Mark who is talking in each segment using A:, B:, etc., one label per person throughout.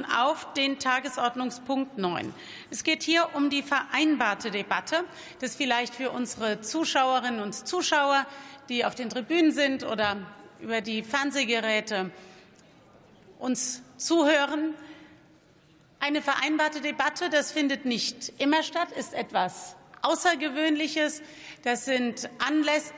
A: nun auf den Tagesordnungspunkt 9. Es geht hier um die vereinbarte Debatte. Das vielleicht für unsere Zuschauerinnen und Zuschauer, die auf den Tribünen sind oder über die Fernsehgeräte uns zuhören. Eine vereinbarte Debatte, das findet nicht immer statt, ist etwas Außergewöhnliches. Das sind Anlässe,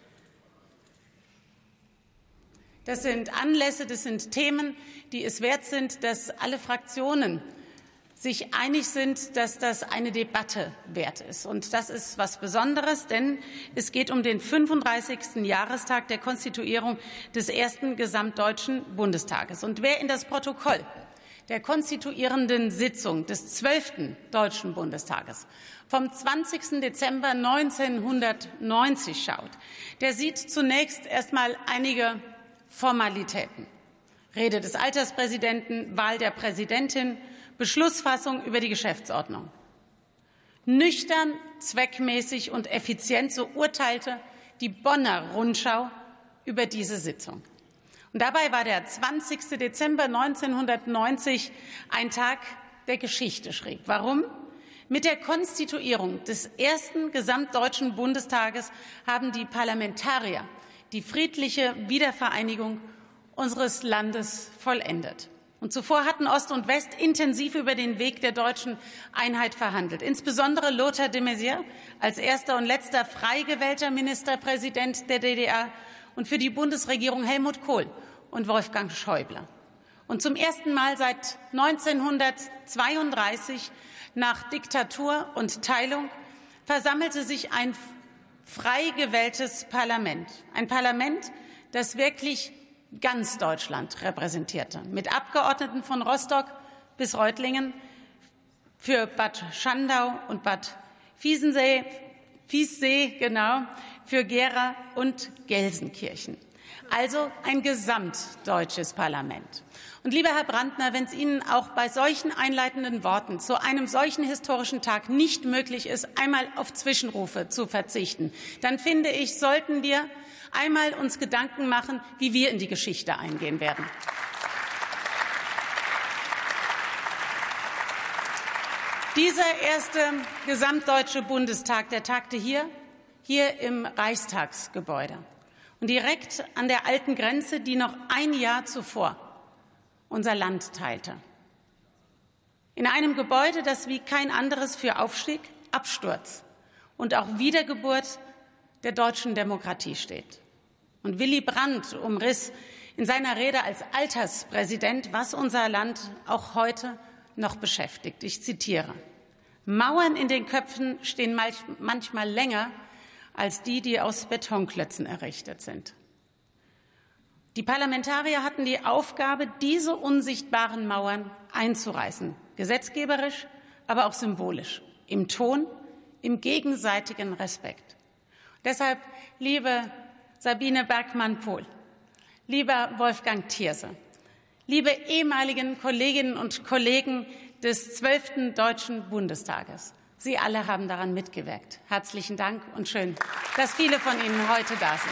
A: das sind Themen, die es wert sind, dass alle Fraktionen sich einig sind, dass das eine Debatte wert ist. Und das ist etwas Besonderes, denn es geht um den 35. Jahrestag der Konstituierung des ersten Gesamtdeutschen Bundestages. Und wer in das Protokoll der konstituierenden Sitzung des 12. Deutschen Bundestages vom 20. Dezember 1990 schaut, der sieht zunächst erst einmal einige Formalitäten. Rede des Alterspräsidenten, Wahl der Präsidentin, Beschlussfassung über die Geschäftsordnung. Nüchtern, zweckmäßig und effizient, so urteilte die Bonner Rundschau über diese Sitzung. Und dabei war der 20. Dezember 1990 ein Tag, der Geschichte schrieb. Warum? Mit der Konstituierung des ersten Gesamtdeutschen Bundestages haben die Parlamentarier die friedliche Wiedervereinigung unseres Landes vollendet. Und zuvor hatten Ost und West intensiv über den Weg der deutschen Einheit verhandelt. Insbesondere Lothar de Maizière als erster und letzter frei gewählter Ministerpräsident der DDR und für die Bundesregierung Helmut Kohl und Wolfgang Schäuble. Und zum ersten Mal seit 1932 nach Diktatur und Teilung versammelte sich ein frei gewähltes Parlament. Ein Parlament, das wirklich ganz Deutschland repräsentierte, mit Abgeordneten von Rostock bis Reutlingen, für Bad Schandau und Bad Viessee, für Gera und Gelsenkirchen. Also ein gesamtdeutsches Parlament. Und lieber Herr Brandner, wenn es Ihnen auch bei solchen einleitenden Worten zu einem solchen historischen Tag nicht möglich ist, einmal auf Zwischenrufe zu verzichten, dann finde ich, sollten wir einmal uns Gedanken machen, wie wir in die Geschichte eingehen werden. Dieser erste gesamtdeutsche Bundestag, der tagte hier im Reichstagsgebäude und direkt an der alten Grenze, die noch ein Jahr zuvor unser Land teilte. In einem Gebäude, das wie kein anderes für Aufstieg, Absturz und auch Wiedergeburt der deutschen Demokratie steht. Und Willy Brandt umriss in seiner Rede als Alterspräsident, was unser Land auch heute noch beschäftigt. Ich zitiere: Mauern in den Köpfen stehen manchmal länger als die aus Betonklötzen errichtet sind. Die Parlamentarier hatten die Aufgabe, diese unsichtbaren Mauern einzureißen, gesetzgeberisch, aber auch symbolisch, im Ton, im gegenseitigen Respekt. Deshalb, liebe Sabine Bergmann-Pohl, lieber Wolfgang Thierse, liebe ehemaligen Kolleginnen und Kollegen des 12. Deutschen Bundestages, Sie alle haben daran mitgewirkt. Herzlichen Dank und schön, dass viele von Ihnen heute da sind.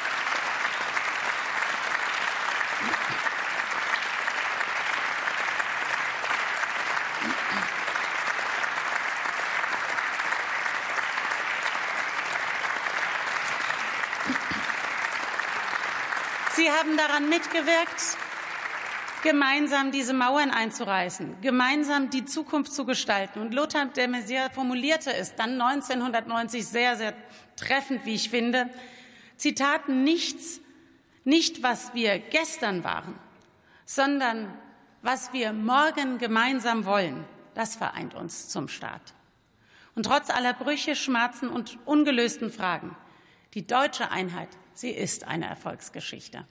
A: Sie haben daran mitgewirkt, gemeinsam diese Mauern einzureißen, gemeinsam die Zukunft zu gestalten. Und Lothar de Maizière formulierte es dann 1990 sehr, sehr treffend, wie ich finde. Zitat: nicht, was wir gestern waren, sondern was wir morgen gemeinsam wollen, das vereint uns zum Staat. Und trotz aller Brüche, Schmerzen und ungelösten Fragen, die deutsche Einheit, sie ist eine Erfolgsgeschichte.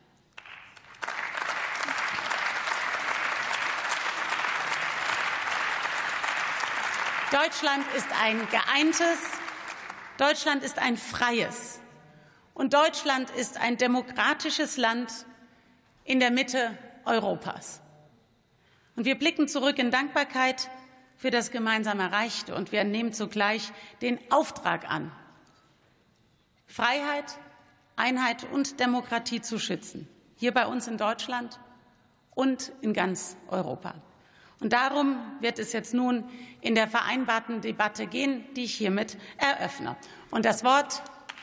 A: Deutschland ist ein geeintes, Deutschland ist ein freies und Deutschland ist ein demokratisches Land in der Mitte Europas. Und wir blicken zurück in Dankbarkeit für das gemeinsam Erreichte und wir nehmen zugleich den Auftrag an, Freiheit, Einheit und Demokratie zu schützen, hier bei uns in Deutschland und in ganz Europa. Und darum wird es jetzt nun in der vereinbarten Debatte gehen, die ich hiermit eröffne. Und das Wort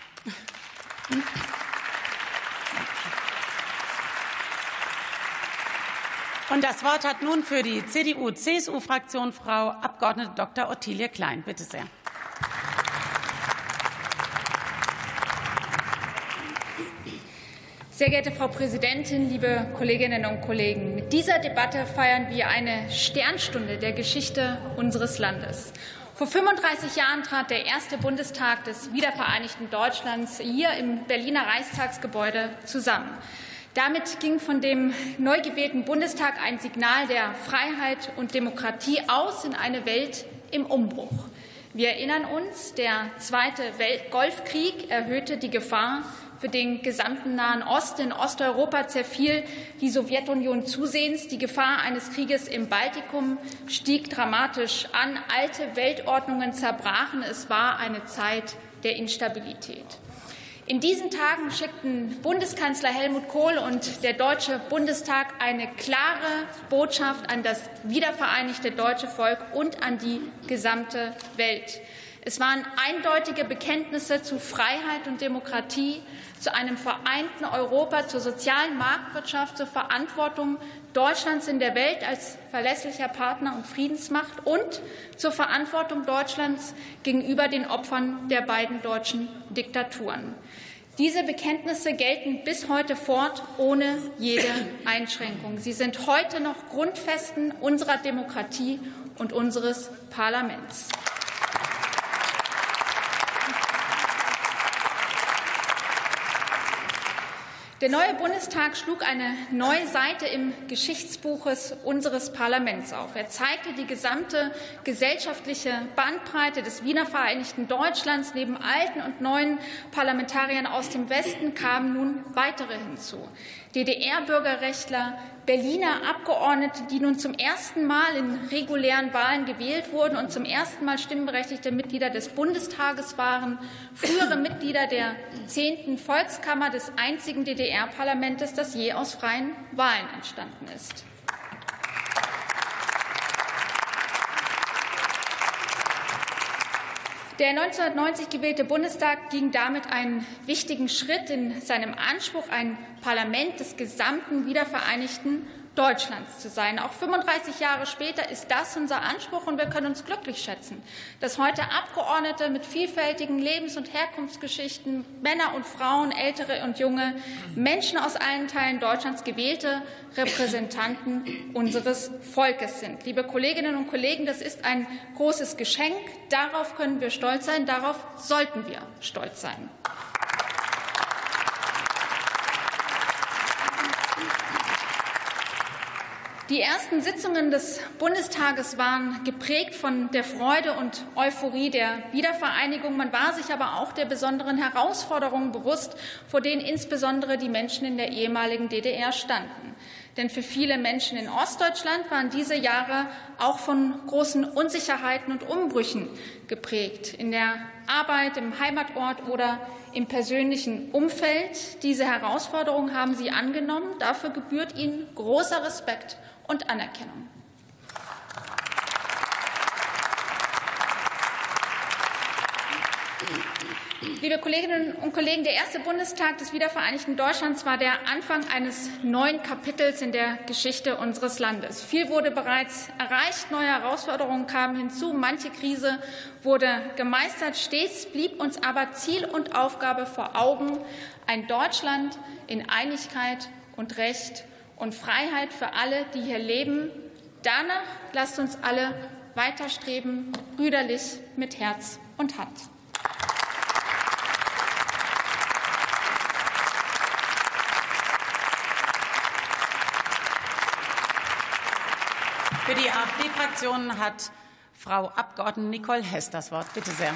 A: hat nun für die CDU-CSU-Fraktion Frau Abg. Dr. Ottilie Klein. Bitte sehr.
B: Sehr geehrte Frau Präsidentin, liebe Kolleginnen und Kollegen! Mit dieser Debatte feiern wir eine Sternstunde der Geschichte unseres Landes. Vor 35 Jahren trat der erste Bundestag des wiedervereinigten Deutschlands hier im Berliner Reichstagsgebäude zusammen. Damit ging von dem neu gewählten Bundestag ein Signal der Freiheit und Demokratie aus in eine Welt im Umbruch. Wir erinnern uns, der Zweite Golfkrieg erhöhte die Gefahr für den gesamten Nahen Osten. In Osteuropa zerfiel die Sowjetunion zusehends. Die Gefahr eines Krieges im Baltikum stieg dramatisch an. Alte Weltordnungen zerbrachen. Es war eine Zeit der Instabilität. In diesen Tagen schickten Bundeskanzler Helmut Kohl und der Deutsche Bundestag eine klare Botschaft an das wiedervereinigte deutsche Volk und an die gesamte Welt. Es waren eindeutige Bekenntnisse zu Freiheit und Demokratie, zu einem vereinten Europa, zur sozialen Marktwirtschaft, zur Verantwortung Deutschlands in der Welt als verlässlicher Partner und Friedensmacht und zur Verantwortung Deutschlands gegenüber den Opfern der beiden deutschen Diktaturen. Diese Bekenntnisse gelten bis heute fort, ohne jede Einschränkung. Sie sind heute noch Grundfesten unserer Demokratie und unseres Parlaments. Der neue Bundestag schlug eine neue Seite im Geschichtsbuch unseres Parlaments auf. Er zeigte die gesamte gesellschaftliche Bandbreite des wiedervereinigten Deutschlands. Neben alten und neuen Parlamentariern aus dem Westen kamen nun weitere hinzu. DDR-Bürgerrechtler, Berliner Abgeordnete, die nun zum ersten Mal in regulären Wahlen gewählt wurden und zum ersten Mal stimmberechtigte Mitglieder des Bundestages waren, frühere Mitglieder der 10. Volkskammer, des einzigen DDR-Parlaments, das je aus freien Wahlen entstanden ist. Der 1990 gewählte Bundestag ging damit einen wichtigen Schritt in seinem Anspruch, ein Parlament des gesamten wiedervereinigten Deutschlands zu sein. Auch 35 Jahre später ist das unser Anspruch, und wir können uns glücklich schätzen, dass heute Abgeordnete mit vielfältigen Lebens- und Herkunftsgeschichten, Männer und Frauen, Ältere und Junge, Menschen aus allen Teilen Deutschlands gewählte Repräsentanten unseres Volkes sind. Liebe Kolleginnen und Kollegen, das ist ein großes Geschenk. Darauf können wir stolz sein. Darauf sollten wir stolz sein. Die ersten Sitzungen des Bundestages waren geprägt von der Freude und Euphorie der Wiedervereinigung. Man war sich aber auch der besonderen Herausforderungen bewusst, vor denen insbesondere die Menschen in der ehemaligen DDR standen. Denn für viele Menschen in Ostdeutschland waren diese Jahre auch von großen Unsicherheiten und Umbrüchen geprägt. In der Arbeit, im Heimatort oder im persönlichen Umfeld. Diese Herausforderungen haben sie angenommen. Dafür gebührt ihnen großer Respekt und Anerkennung. Liebe Kolleginnen und Kollegen, der erste Bundestag des wiedervereinigten Deutschlands war der Anfang eines neuen Kapitels in der Geschichte unseres Landes. Viel wurde bereits erreicht, neue Herausforderungen kamen hinzu, manche Krise wurde gemeistert. Stets blieb uns aber Ziel und Aufgabe vor Augen: ein Deutschland in Einigkeit und Recht und Freiheit für alle, die hier leben. Danach lasst uns alle weiterstreben, brüderlich mit Herz und Hand.
A: Für die AfD-Fraktion hat Frau Abg. Nicole Hess das Wort. Bitte sehr.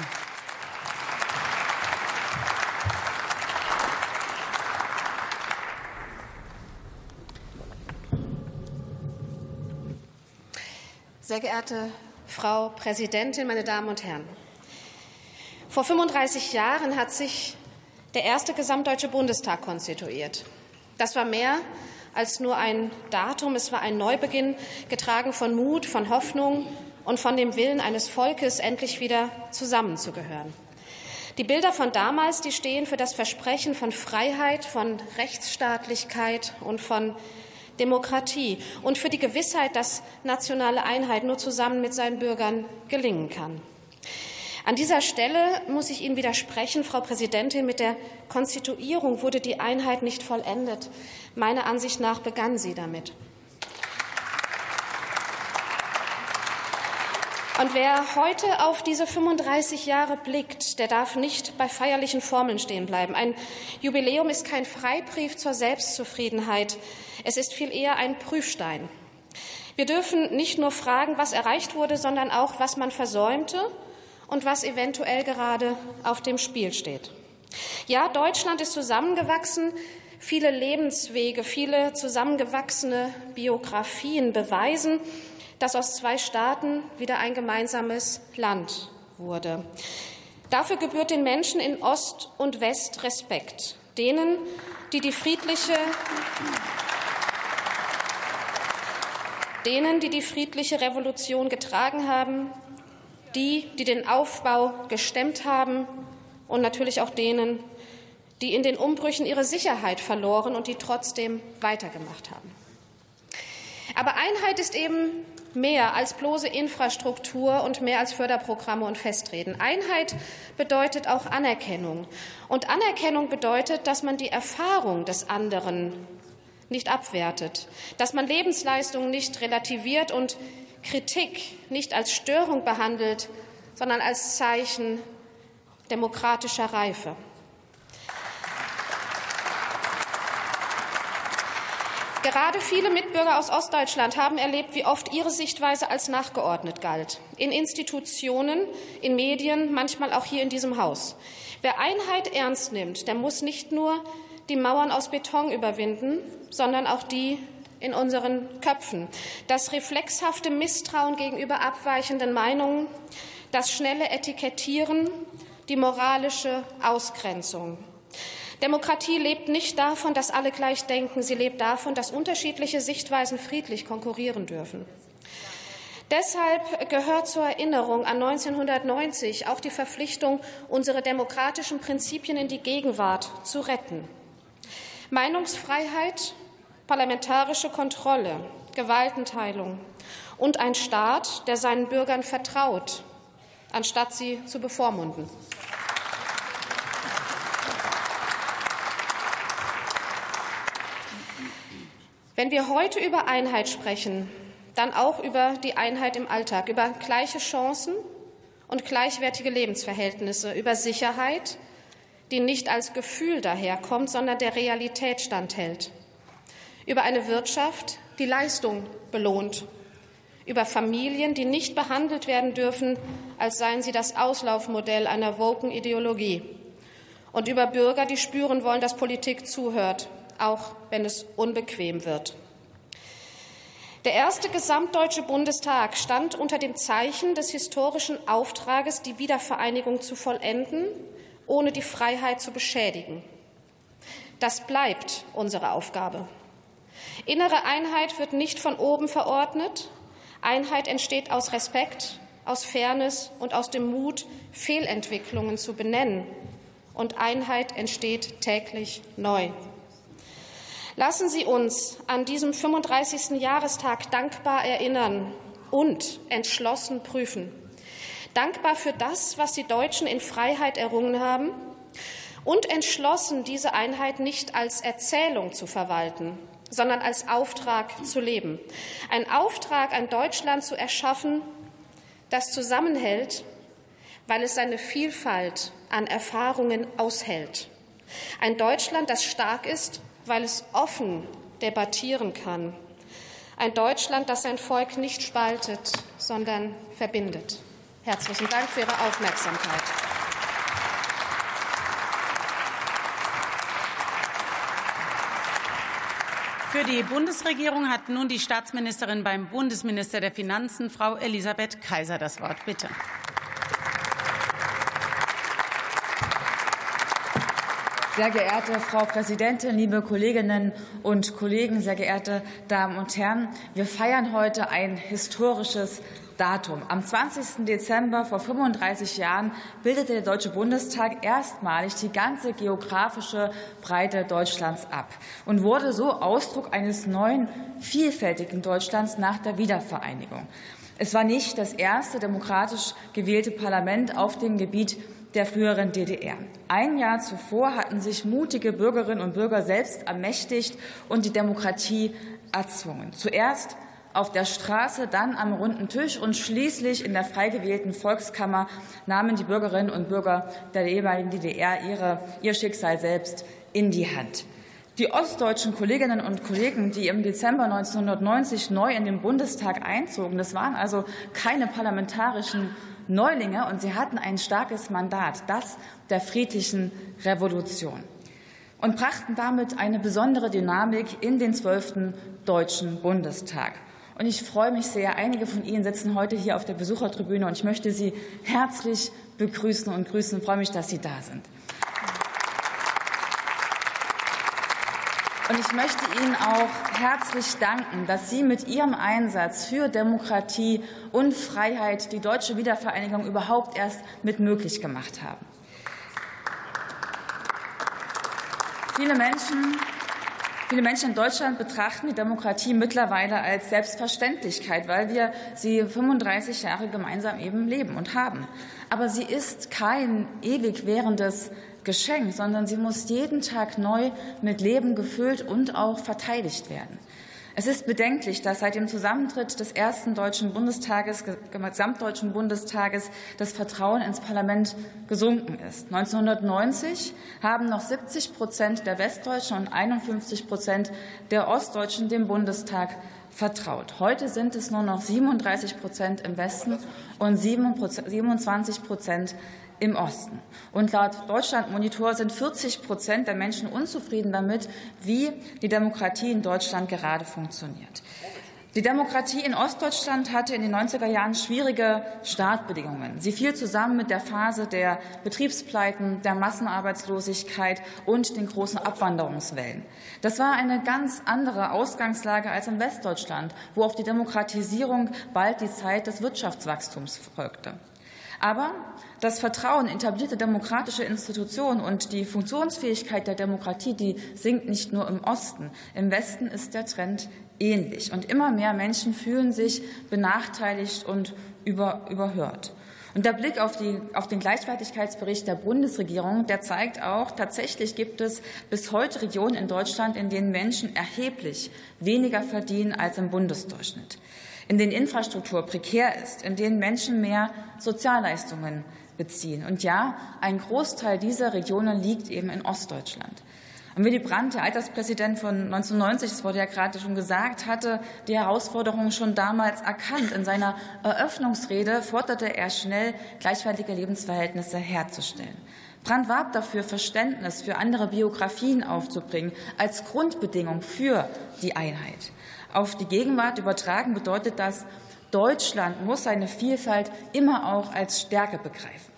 C: Sehr geehrte Frau Präsidentin, meine Damen und Herren! Vor 35 Jahren hat sich der erste gesamtdeutsche Bundestag konstituiert. Das war mehr als nur ein Datum. Es war ein Neubeginn, getragen von Mut, von Hoffnung und von dem Willen eines Volkes, endlich wieder zusammenzugehören. Die Bilder von damals, die stehen für das Versprechen von Freiheit, von Rechtsstaatlichkeit und von Demokratie und für die Gewissheit, dass nationale Einheit nur zusammen mit seinen Bürgern gelingen kann. An dieser Stelle muss ich Ihnen widersprechen, Frau Präsidentin. Mit der Konstituierung wurde die Einheit nicht vollendet. Meiner Ansicht nach begann sie damit. Und wer heute auf diese 35 Jahre blickt, der darf nicht bei feierlichen Formeln stehen bleiben. Ein Jubiläum ist kein Freibrief zur Selbstzufriedenheit. Es ist viel eher ein Prüfstein. Wir dürfen nicht nur fragen, was erreicht wurde, sondern auch, was man versäumte und was eventuell gerade auf dem Spiel steht. Ja, Deutschland ist zusammengewachsen. Viele Lebenswege, viele zusammengewachsene Biografien beweisen, dass aus zwei Staaten wieder ein gemeinsames Land wurde. Dafür gebührt den Menschen in Ost und West Respekt. Denen, die die friedliche Revolution getragen haben, die den Aufbau gestemmt haben und natürlich auch denen, die in den Umbrüchen ihre Sicherheit verloren und die trotzdem weitergemacht haben. Aber Einheit ist eben mehr als bloße Infrastruktur und mehr als Förderprogramme und Festreden. Einheit bedeutet auch Anerkennung. Und Anerkennung bedeutet, dass man die Erfahrung des anderen nicht abwertet, dass man Lebensleistungen nicht relativiert und Kritik nicht als Störung behandelt, sondern als Zeichen demokratischer Reife. Gerade viele Mitbürger aus Ostdeutschland haben erlebt, wie oft ihre Sichtweise als nachgeordnet galt. In Institutionen, in Medien, manchmal auch hier in diesem Haus. Wer Einheit ernst nimmt, der muss nicht nur die Mauern aus Beton überwinden, sondern auch die in unseren Köpfen. Das reflexhafte Misstrauen gegenüber abweichenden Meinungen, das schnelle Etikettieren, die moralische Ausgrenzung. Demokratie lebt nicht davon, dass alle gleich denken. Sie lebt davon, dass unterschiedliche Sichtweisen friedlich konkurrieren dürfen. Deshalb gehört zur Erinnerung an 1990 auch die Verpflichtung, unsere demokratischen Prinzipien in die Gegenwart zu retten. Meinungsfreiheit, parlamentarische Kontrolle, Gewaltenteilung und ein Staat, der seinen Bürgern vertraut, anstatt sie zu bevormunden. Wenn wir heute über Einheit sprechen, dann auch über die Einheit im Alltag, über gleiche Chancen und gleichwertige Lebensverhältnisse, über Sicherheit, die nicht als Gefühl daherkommt, sondern der Realität standhält, über eine Wirtschaft, die Leistung belohnt, über Familien, die nicht behandelt werden dürfen, als seien sie das Auslaufmodell einer woken Ideologie, und über Bürger, die spüren wollen, dass Politik zuhört, auch wenn es unbequem wird. Der erste gesamtdeutsche Bundestag stand unter dem Zeichen des historischen Auftrages, die Wiedervereinigung zu vollenden, ohne die Freiheit zu beschädigen. Das bleibt unsere Aufgabe. Innere Einheit wird nicht von oben verordnet. Einheit entsteht aus Respekt, aus Fairness und aus dem Mut, Fehlentwicklungen zu benennen. Und Einheit entsteht täglich neu. Lassen Sie uns an diesem 35. Jahrestag dankbar erinnern und entschlossen prüfen. Dankbar für das, was die Deutschen in Freiheit errungen haben, und entschlossen, diese Einheit nicht als Erzählung zu verwalten, sondern als Auftrag zu leben. Ein Auftrag, ein Deutschland zu erschaffen, das zusammenhält, weil es seine Vielfalt an Erfahrungen aushält. Ein Deutschland, das stark ist, weil es offen debattieren kann. Ein Deutschland, das sein Volk nicht spaltet, sondern verbindet. Herzlichen Dank für Ihre Aufmerksamkeit.
A: Für die Bundesregierung hat nun die Staatsministerin beim Bundesminister der Finanzen, Frau Elisabeth Kaiser, das Wort. Bitte.
D: Sehr geehrte Frau Präsidentin, liebe Kolleginnen und Kollegen, sehr geehrte Damen und Herren! Wir feiern heute ein historisches Datum. Am 20. Dezember vor 35 Jahren bildete der Deutsche Bundestag erstmalig die ganze geografische Breite Deutschlands ab und wurde so Ausdruck eines neuen, vielfältigen Deutschlands nach der Wiedervereinigung. Es war nicht das erste demokratisch gewählte Parlament auf dem Gebiet der früheren DDR. Ein Jahr zuvor hatten sich mutige Bürgerinnen und Bürger selbst ermächtigt und die Demokratie erzwungen. Zuerst auf der Straße, dann am runden Tisch und schließlich in der frei gewählten Volkskammer nahmen die Bürgerinnen und Bürger der ehemaligen DDR ihr Schicksal selbst in die Hand. Die ostdeutschen Kolleginnen und Kollegen, die im Dezember 1990 neu in den Bundestag einzogen, das waren also keine parlamentarischen Neulinge, und sie hatten ein starkes Mandat, das der friedlichen Revolution, und brachten damit eine besondere Dynamik in den 12. Deutschen Bundestag. Und ich freue mich sehr, einige von Ihnen sitzen heute hier auf der Besuchertribüne, und ich möchte Sie herzlich begrüßen und grüßen und freue mich, dass Sie da sind. Und ich möchte Ihnen auch herzlich danken, dass Sie mit Ihrem Einsatz für Demokratie und Freiheit die deutsche Wiedervereinigung überhaupt erst mit möglich gemacht haben. Viele Menschen in Deutschland betrachten die Demokratie mittlerweile als Selbstverständlichkeit, weil wir sie 35 Jahre gemeinsam eben leben und haben. Aber sie ist kein ewig währendes Geschenk, sondern sie muss jeden Tag neu mit Leben gefüllt und auch verteidigt werden. Es ist bedenklich, dass seit dem Zusammentritt des ersten gesamtdeutschen Bundestages das Vertrauen ins Parlament gesunken ist. 1990 haben noch 70% der Westdeutschen und 51% der Ostdeutschen dem Bundestag vertraut. Heute sind es nur noch 37% im Westen und 27% im Osten. Und laut Deutschlandmonitor sind 40% der Menschen unzufrieden damit, wie die Demokratie in Deutschland gerade funktioniert. Die Demokratie in Ostdeutschland hatte in den 90er Jahren schwierige Startbedingungen. Sie fiel zusammen mit der Phase der Betriebspleiten, der Massenarbeitslosigkeit und den großen Abwanderungswellen. Das war eine ganz andere Ausgangslage als in Westdeutschland, wo auf die Demokratisierung bald die Zeit des Wirtschaftswachstums folgte. Aber das Vertrauen in etablierte demokratische Institutionen und die Funktionsfähigkeit der Demokratie, die sinkt nicht nur im Osten. Im Westen ist der Trend ähnlich. Und immer mehr Menschen fühlen sich benachteiligt und überhört. Und der Blick auf den Gleichwertigkeitsbericht der Bundesregierung, der zeigt auch, tatsächlich gibt es bis heute Regionen in Deutschland, in denen Menschen erheblich weniger verdienen als im Bundesdurchschnitt, in denen Infrastruktur prekär ist, in denen Menschen mehr Sozialleistungen beziehen. Und ja, ein Großteil dieser Regionen liegt eben in Ostdeutschland. Und Willy Brandt, der Alterspräsident von 1990, das wurde ja gerade schon gesagt, hatte die Herausforderungen schon damals erkannt. In seiner Eröffnungsrede forderte er schnell, gleichwertige Lebensverhältnisse herzustellen. Brandt warb dafür, Verständnis für andere Biografien aufzubringen als Grundbedingung für die Einheit. Auf die Gegenwart übertragen bedeutet das, Deutschland muss seine Vielfalt immer auch als Stärke begreifen.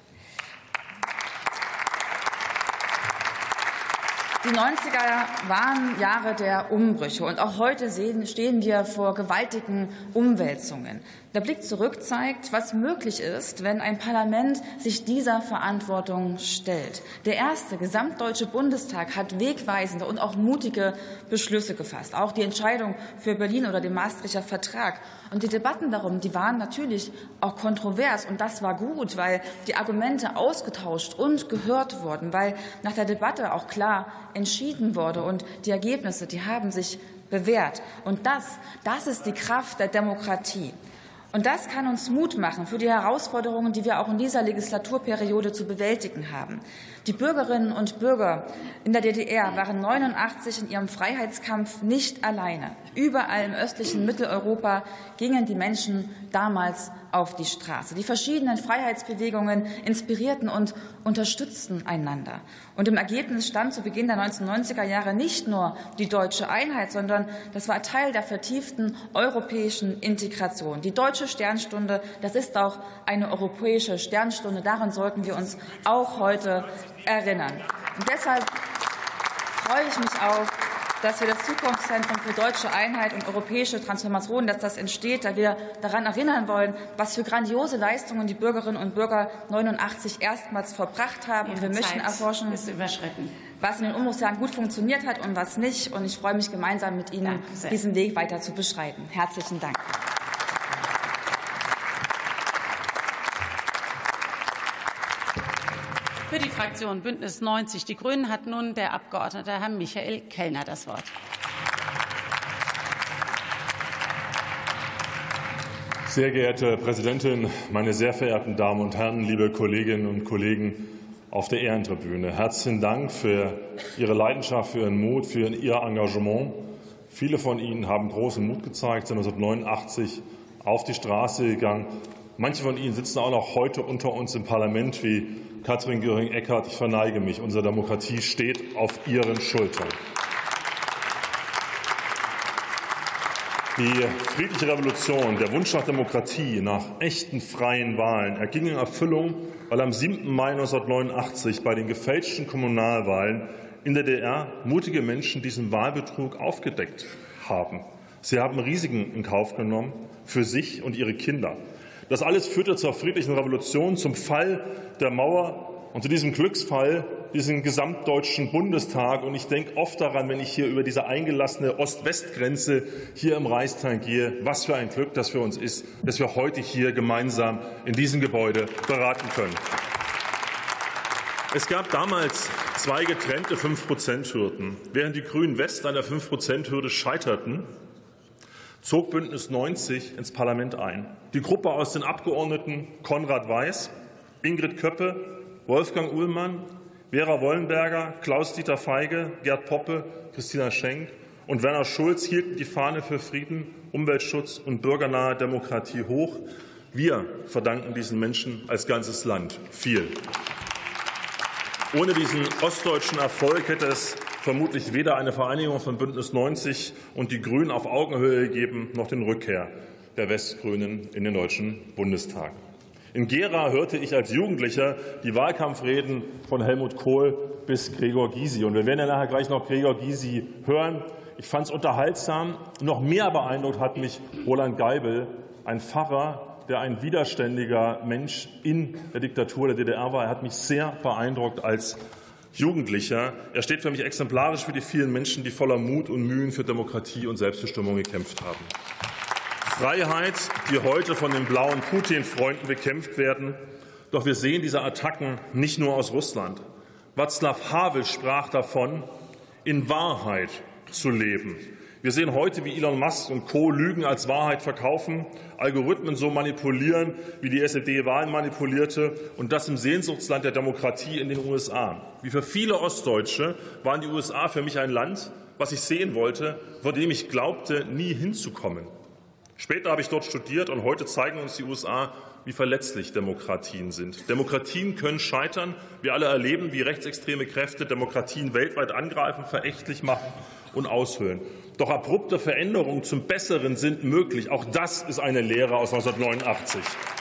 D: Die 90er waren Jahre der Umbrüche, und auch heute stehen wir vor gewaltigen Umwälzungen. Der Blick zurück zeigt, was möglich ist, wenn ein Parlament sich dieser Verantwortung stellt. Der erste gesamtdeutsche Bundestag hat wegweisende und auch mutige Beschlüsse gefasst, auch die Entscheidung für Berlin oder den Maastrichter Vertrag. Und die Debatten darum, die waren natürlich auch kontrovers, und das war gut, weil die Argumente ausgetauscht und gehört wurden, weil nach der Debatte auch klar entschieden wurde, und die Ergebnisse, die haben sich bewährt. Und das ist die Kraft der Demokratie. Und das kann uns Mut machen für die Herausforderungen, die wir auch in dieser Legislaturperiode zu bewältigen haben. Die Bürgerinnen und Bürger in der DDR waren 1989 in ihrem Freiheitskampf nicht alleine. Überall im östlichen Mitteleuropa gingen die Menschen damals auf die Straße. Die verschiedenen Freiheitsbewegungen inspirierten und unterstützten einander. Und im Ergebnis stand zu Beginn der 1990er Jahre nicht nur die deutsche Einheit, sondern das war Teil der vertieften europäischen Integration. Die deutsche Sternstunde, das ist auch eine europäische Sternstunde. Daran sollten wir uns auch heute erinnern. Und deshalb freue ich mich auch, dass wir das Zukunftszentrum für deutsche Einheit und europäische Transformation, dass das entsteht, da wir daran erinnern wollen, was für grandiose Leistungen die Bürgerinnen und Bürger 89 erstmals verbracht haben. Und wir möchten erforschen, was in den Umbruchsjahren gut funktioniert hat und was nicht. Und ich freue mich, gemeinsam mit Ihnen diesen Weg weiter zu beschreiten. Herzlichen Dank.
A: Für die Fraktion Bündnis 90 Die Grünen hat nun der Abgeordnete Herr Michael Kellner das Wort.
E: Sehr geehrte Präsidentin, meine sehr verehrten Damen und Herren, liebe Kolleginnen und Kollegen auf der Ehrentribüne! Herzlichen Dank für Ihre Leidenschaft, für Ihren Mut, für Ihr Engagement. Viele von Ihnen haben großen Mut gezeigt, sind 1989 auf die Straße gegangen. Manche von Ihnen sitzen auch noch heute unter uns im Parlament, wie Katrin Göring-Eckardt. Ich verneige mich. Unsere Demokratie steht auf Ihren Schultern. Die friedliche Revolution, der Wunsch nach Demokratie, nach echten freien Wahlen erging in Erfüllung, weil am 7. Mai 1989 bei den gefälschten Kommunalwahlen in der DDR mutige Menschen diesen Wahlbetrug aufgedeckt haben. Sie haben Risiken in Kauf genommen für sich und ihre Kinder. Das alles führte zur friedlichen Revolution, zum Fall der Mauer und zu diesem Glücksfall, diesen gesamtdeutschen Bundestag. Und ich denke oft daran, wenn ich hier über diese eingelassene Ost-West-Grenze hier im Reichstag gehe, was für ein Glück das für uns ist, dass wir heute hier gemeinsam in diesem Gebäude beraten können. Es gab damals zwei getrennte 5%-Hürden. Während die Grünen West an der 5%-Hürde scheiterten, zog Bündnis 90 ins Parlament ein. Die Gruppe aus den Abgeordneten Konrad Weiß, Ingrid Köppe, Wolfgang Uhlmann, Vera Wollenberger, Klaus-Dieter Feige, Gerd Poppe, Christina Schenk und Werner Schulz hielten die Fahne für Frieden, Umweltschutz und bürgernahe Demokratie hoch. Wir verdanken diesen Menschen als ganzes Land viel. Ohne diesen ostdeutschen Erfolg hätte es vermutlich weder eine Vereinigung von Bündnis 90 und die Grünen auf Augenhöhe gegeben, noch den Rückkehr der Westgrünen in den Deutschen Bundestag. In Gera hörte ich als Jugendlicher die Wahlkampfreden von Helmut Kohl bis Gregor Gysi. Und wir werden ja nachher gleich noch Gregor Gysi hören. Ich fand es unterhaltsam. Noch mehr beeindruckt hat mich Roland Geibel, ein Pfarrer, der ein widerständiger Mensch in der Diktatur der DDR war. Er hat mich sehr beeindruckt als Jugendlicher. Er steht für mich exemplarisch für die vielen Menschen, die voller Mut und Mühen für Demokratie und Selbstbestimmung gekämpft haben. Freiheit, die heute von den blauen Putin-Freunden bekämpft werden. Doch wir sehen diese Attacken nicht nur aus Russland. Václav Havel sprach davon, in Wahrheit zu leben. Wir sehen heute, wie Elon Musk und Co. Lügen als Wahrheit verkaufen, Algorithmen so manipulieren, wie die SED Wahlen manipulierte, und das im Sehnsuchtsland der Demokratie in den USA. Wie für viele Ostdeutsche waren die USA für mich ein Land, was ich sehen wollte, vor dem ich glaubte, nie hinzukommen. Später habe ich dort studiert, und heute zeigen uns die USA, wie verletzlich Demokratien sind. Demokratien können scheitern. Wir alle erleben, wie rechtsextreme Kräfte Demokratien weltweit angreifen, verächtlich machen und aushöhlen. Doch abrupte Veränderungen zum Besseren sind möglich. Auch das ist eine Lehre aus 1989.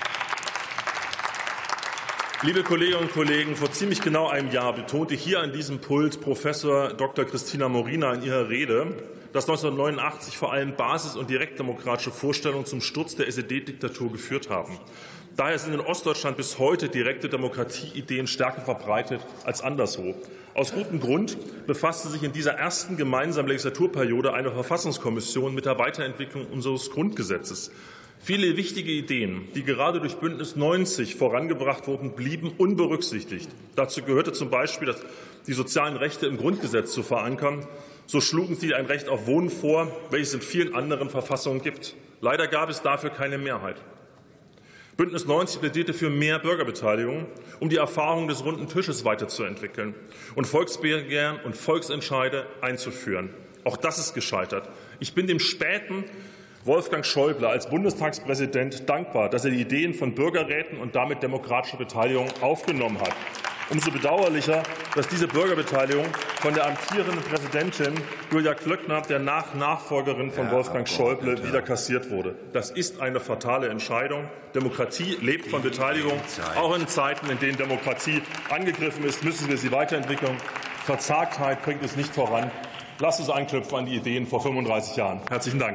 E: Liebe Kolleginnen und Kollegen, vor ziemlich genau einem Jahr betonte hier an diesem Pult Professor Dr. Christina Morina in ihrer Rede, dass 1989 vor allem basis- und direktdemokratische Vorstellungen zum Sturz der SED-Diktatur geführt haben. Daher sind in Ostdeutschland bis heute direkte Demokratieideen stärker verbreitet als anderswo. Aus gutem Grund befasste sich in dieser ersten gemeinsamen Legislaturperiode eine Verfassungskommission mit der Weiterentwicklung unseres Grundgesetzes. Viele wichtige Ideen, die gerade durch Bündnis 90 vorangebracht wurden, blieben unberücksichtigt. Dazu gehörte zum Beispiel, die sozialen Rechte im Grundgesetz zu verankern. So schlugen sie ein Recht auf Wohnen vor, welches es in vielen anderen Verfassungen gibt. Leider gab es dafür keine Mehrheit. Bündnis 90 plädierte für mehr Bürgerbeteiligung, um die Erfahrung des runden Tisches weiterzuentwickeln und Volksbegehren und Volksentscheide einzuführen. Auch das ist gescheitert. Ich bin dem späten Wolfgang Schäuble als Bundestagspräsident dankbar, dass er die Ideen von Bürgerräten und damit demokratischer Beteiligung aufgenommen hat. Umso bedauerlicher, dass diese Bürgerbeteiligung von der amtierenden Präsidentin Julia Klöckner, der Nachfolgerin von Wolfgang Schäuble, wieder kassiert wurde. Das ist eine fatale Entscheidung. Demokratie lebt von Beteiligung. Auch in Zeiten, in denen Demokratie angegriffen ist, müssen wir sie weiterentwickeln. Verzagtheit bringt es nicht voran. Lasst uns anknüpfen an die Ideen vor 35 Jahren. Herzlichen Dank.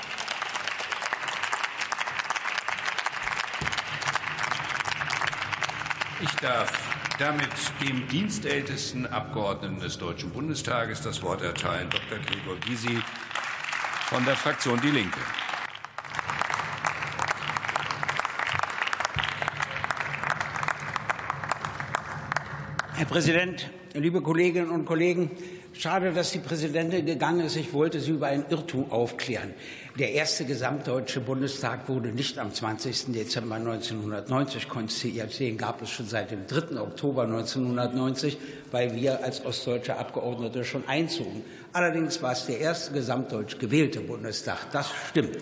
F: Ich darf damit dem dienstältesten Abgeordneten des Deutschen Bundestages das Wort erteilen, Dr. Gregor Gysi von der Fraktion Die Linke.
G: Herr Präsident, liebe Kolleginnen und Kollegen! Schade, dass die Präsidentin gegangen ist. Ich wollte Sie über einen Irrtum aufklären. Der erste gesamtdeutsche Bundestag wurde nicht am 20. Dezember 1990 konstituiert. Den gab es schon seit dem 3. Oktober 1990, weil wir als ostdeutsche Abgeordnete schon einzogen. Allerdings war es der erste gesamtdeutsch gewählte Bundestag. Das stimmt.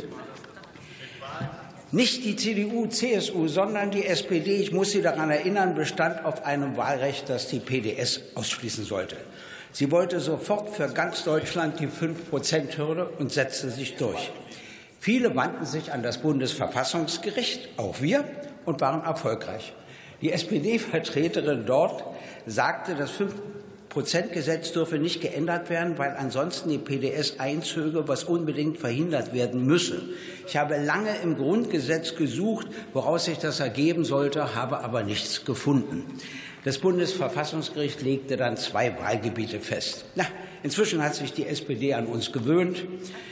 G: Nicht die CDU, CSU, sondern die SPD, ich muss Sie daran erinnern, bestand auf einem Wahlrecht, das die PDS ausschließen sollte. Sie wollte sofort für ganz Deutschland die 5%-Hürde und setzte sich durch. Viele wandten sich an das Bundesverfassungsgericht, auch wir, und waren erfolgreich. Die SPD-Vertreterin dort sagte, das 5%-Gesetz dürfe nicht geändert werden, weil ansonsten die PDS einzöge, was unbedingt verhindert werden müsse. Ich habe lange im Grundgesetz gesucht, woraus sich das ergeben sollte, habe aber nichts gefunden. Das Bundesverfassungsgericht legte dann 2 Wahlgebiete fest. Inzwischen hat sich die SPD an uns gewöhnt.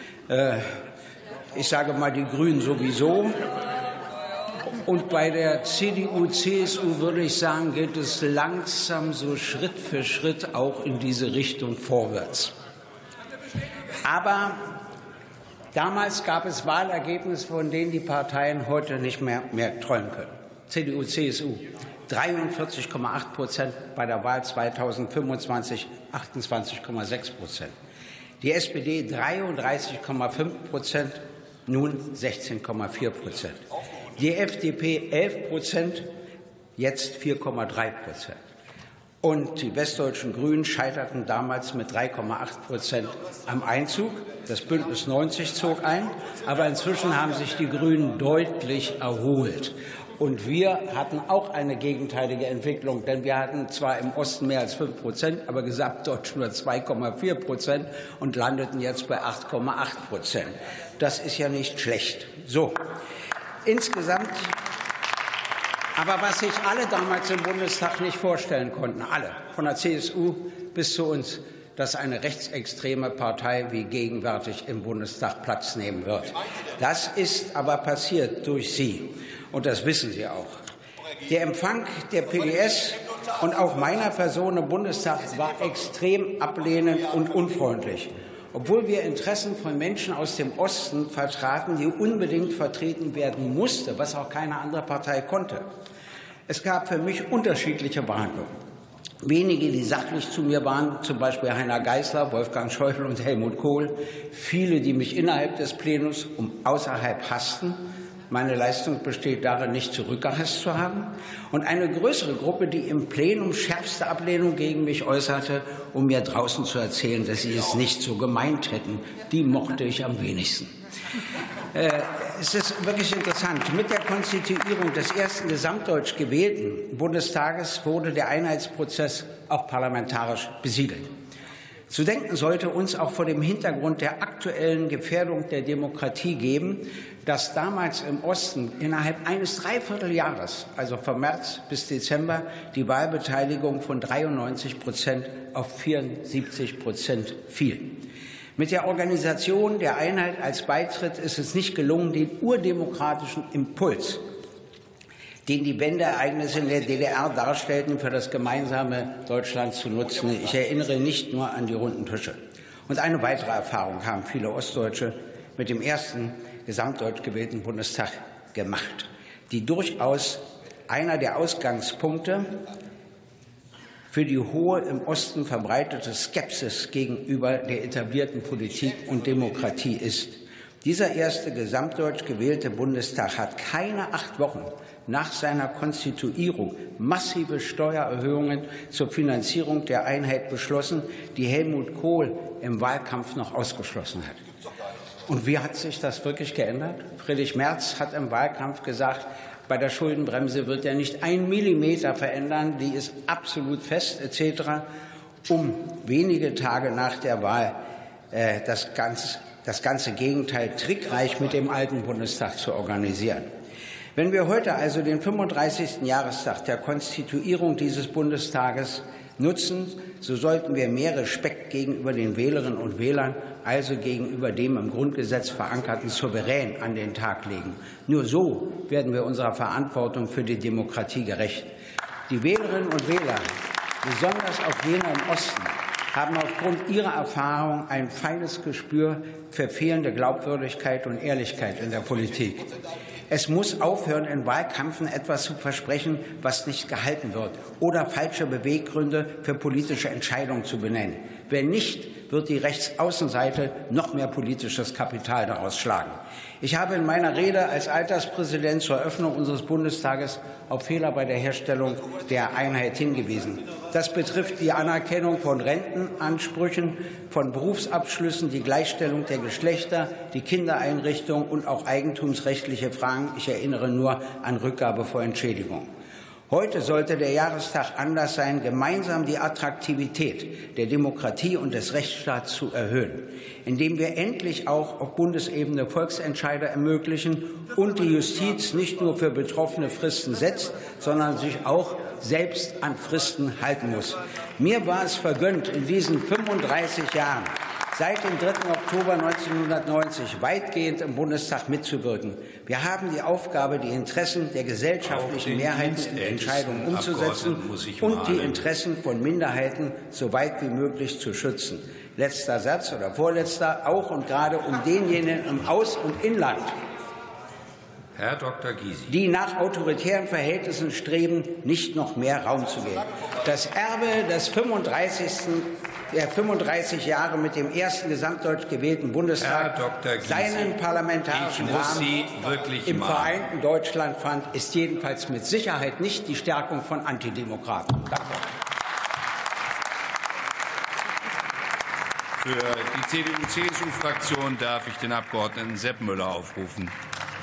G: Ich sage mal, die Grünen sowieso. Und bei der CDU, CSU würde ich sagen, geht es langsam so Schritt für Schritt auch in diese Richtung vorwärts. Aber damals gab es Wahlergebnisse, von denen die Parteien heute nicht mehr träumen können. CDU, CSU. 43,8%, bei der Wahl 2025 28,6%. Die SPD 33,5%, nun 16,4%. Die FDP 11%, jetzt 4,3%. Und die westdeutschen Grünen scheiterten damals mit 3,8% am Einzug. Das Bündnis 90 zog ein, aber inzwischen haben sich die Grünen deutlich erholt. Und wir hatten auch eine gegenteilige Entwicklung, denn wir hatten zwar im Osten mehr als 5%, aber gesamtdeutsch nur 2,4% und landeten jetzt bei 8,8%. Das ist ja nicht schlecht. So, insgesamt. Aber was sich alle damals im Bundestag nicht vorstellen konnten, alle, von der CSU bis zu uns, dass eine rechtsextreme Partei wie gegenwärtig im Bundestag Platz nehmen wird. Das ist aber passiert durch Sie. Und das wissen Sie auch. Der Empfang der PDS und auch meiner Person im Bundestag war extrem ablehnend und unfreundlich. Obwohl wir Interessen von Menschen aus dem Osten vertraten, die unbedingt vertreten werden musste, was auch keine andere Partei konnte. Es gab für mich unterschiedliche Behandlungen. Wenige, die sachlich zu mir waren, zum Beispiel Heiner Geißler, Wolfgang Schäuble und Helmut Kohl. Viele, die mich innerhalb des Plenums und außerhalb hassten. Meine Leistung besteht darin, nicht zurückgehasst zu haben. Und eine größere Gruppe, die im Plenum schärfste Ablehnung gegen mich äußerte, um mir draußen zu erzählen, dass sie es nicht so gemeint hätten. Die mochte ich am wenigsten. Es ist wirklich interessant. Mit der Konstituierung des ersten gesamtdeutsch gewählten Bundestages wurde der Einheitsprozess auch parlamentarisch besiegelt. Zu denken sollte uns auch vor dem Hintergrund der aktuellen Gefährdung der Demokratie geben, dass damals im Osten innerhalb eines Dreivierteljahres, also von März bis Dezember, die Wahlbeteiligung von 93% auf 74% fiel. Mit der Organisation der Einheit als Beitritt ist es nicht gelungen, den urdemokratischen Impuls, den die Wendeereignisse in der DDR darstellten, für das gemeinsame Deutschland zu nutzen. Ich erinnere nicht nur an die runden Tische. Und eine weitere Erfahrung haben viele Ostdeutsche mit dem ersten gesamtdeutsch gewählten Bundestag gemacht, die durchaus einer der Ausgangspunkte für die hohe im Osten verbreitete Skepsis gegenüber der etablierten Politik und Demokratie ist. Dieser erste gesamtdeutsch gewählte Bundestag hat keine 8 Wochen nach seiner Konstituierung massive Steuererhöhungen zur Finanzierung der Einheit beschlossen, die Helmut Kohl im Wahlkampf noch ausgeschlossen hat. Und wie hat sich das wirklich geändert? Friedrich Merz hat im Wahlkampf gesagt, bei der Schuldenbremse wird er nicht 1 Millimeter verändern, die ist absolut fest etc. um wenige Tage nach der Wahl das ganze Gegenteil trickreich mit dem alten Bundestag zu organisieren. Wenn wir heute also den 35. Jahrestag der Konstituierung dieses Bundestages nutzen, so sollten wir mehr Respekt gegenüber den Wählerinnen und Wählern, also gegenüber dem im Grundgesetz verankerten Souverän, an den Tag legen. Nur so werden wir unserer Verantwortung für die Demokratie gerecht. Die Wählerinnen und Wähler, besonders auch jene im Osten, haben aufgrund ihrer Erfahrung ein feines Gespür für fehlende Glaubwürdigkeit und Ehrlichkeit in der Politik. Es muss aufhören, in Wahlkämpfen etwas zu versprechen, was nicht gehalten wird, oder falsche Beweggründe für politische Entscheidungen zu benennen. Wenn nicht, wird die Rechtsaußenseite noch mehr politisches Kapital daraus schlagen. Ich habe in meiner Rede als Alterspräsident zur Eröffnung unseres Bundestages auf Fehler bei der Herstellung der Einheit hingewiesen. Das betrifft die Anerkennung von Rentenansprüchen, von Berufsabschlüssen, die Gleichstellung der Geschlechter, die Kindereinrichtung und auch eigentumsrechtliche Fragen. Ich erinnere nur an Rückgabe vor Entschädigung. Heute sollte der Jahrestag Anlass sein, gemeinsam die Attraktivität der Demokratie und des Rechtsstaats zu erhöhen, indem wir endlich auch auf Bundesebene Volksentscheide ermöglichen und die Justiz nicht nur für Betroffene Fristen setzt, sondern sich auch selbst an Fristen halten muss. Mir war es vergönnt, in diesen 35 Jahren seit dem 3. Oktober 1990 weitgehend im Bundestag mitzuwirken. Wir haben die Aufgabe, die Interessen der gesellschaftlichen Mehrheiten in Entscheidungen umzusetzen und die Interessen von Minderheiten so weit wie möglich zu schützen. Letzter Satz oder vorletzter, auch und gerade um denjenigen im Aus- und Inland,
F: Herr Dr. Gysi,
G: die nach autoritären Verhältnissen streben, nicht noch mehr Raum zu geben. Das Erbe des 35 Jahre mit dem ersten gesamtdeutsch gewählten Bundestag seinen parlamentarischen Rahmen im vereinten Deutschland fand, ist jedenfalls mit Sicherheit nicht die Stärkung von Antidemokraten. Danke.
F: Für die CDU-CSU-Fraktion darf ich den Abgeordneten Sepp Müller aufrufen.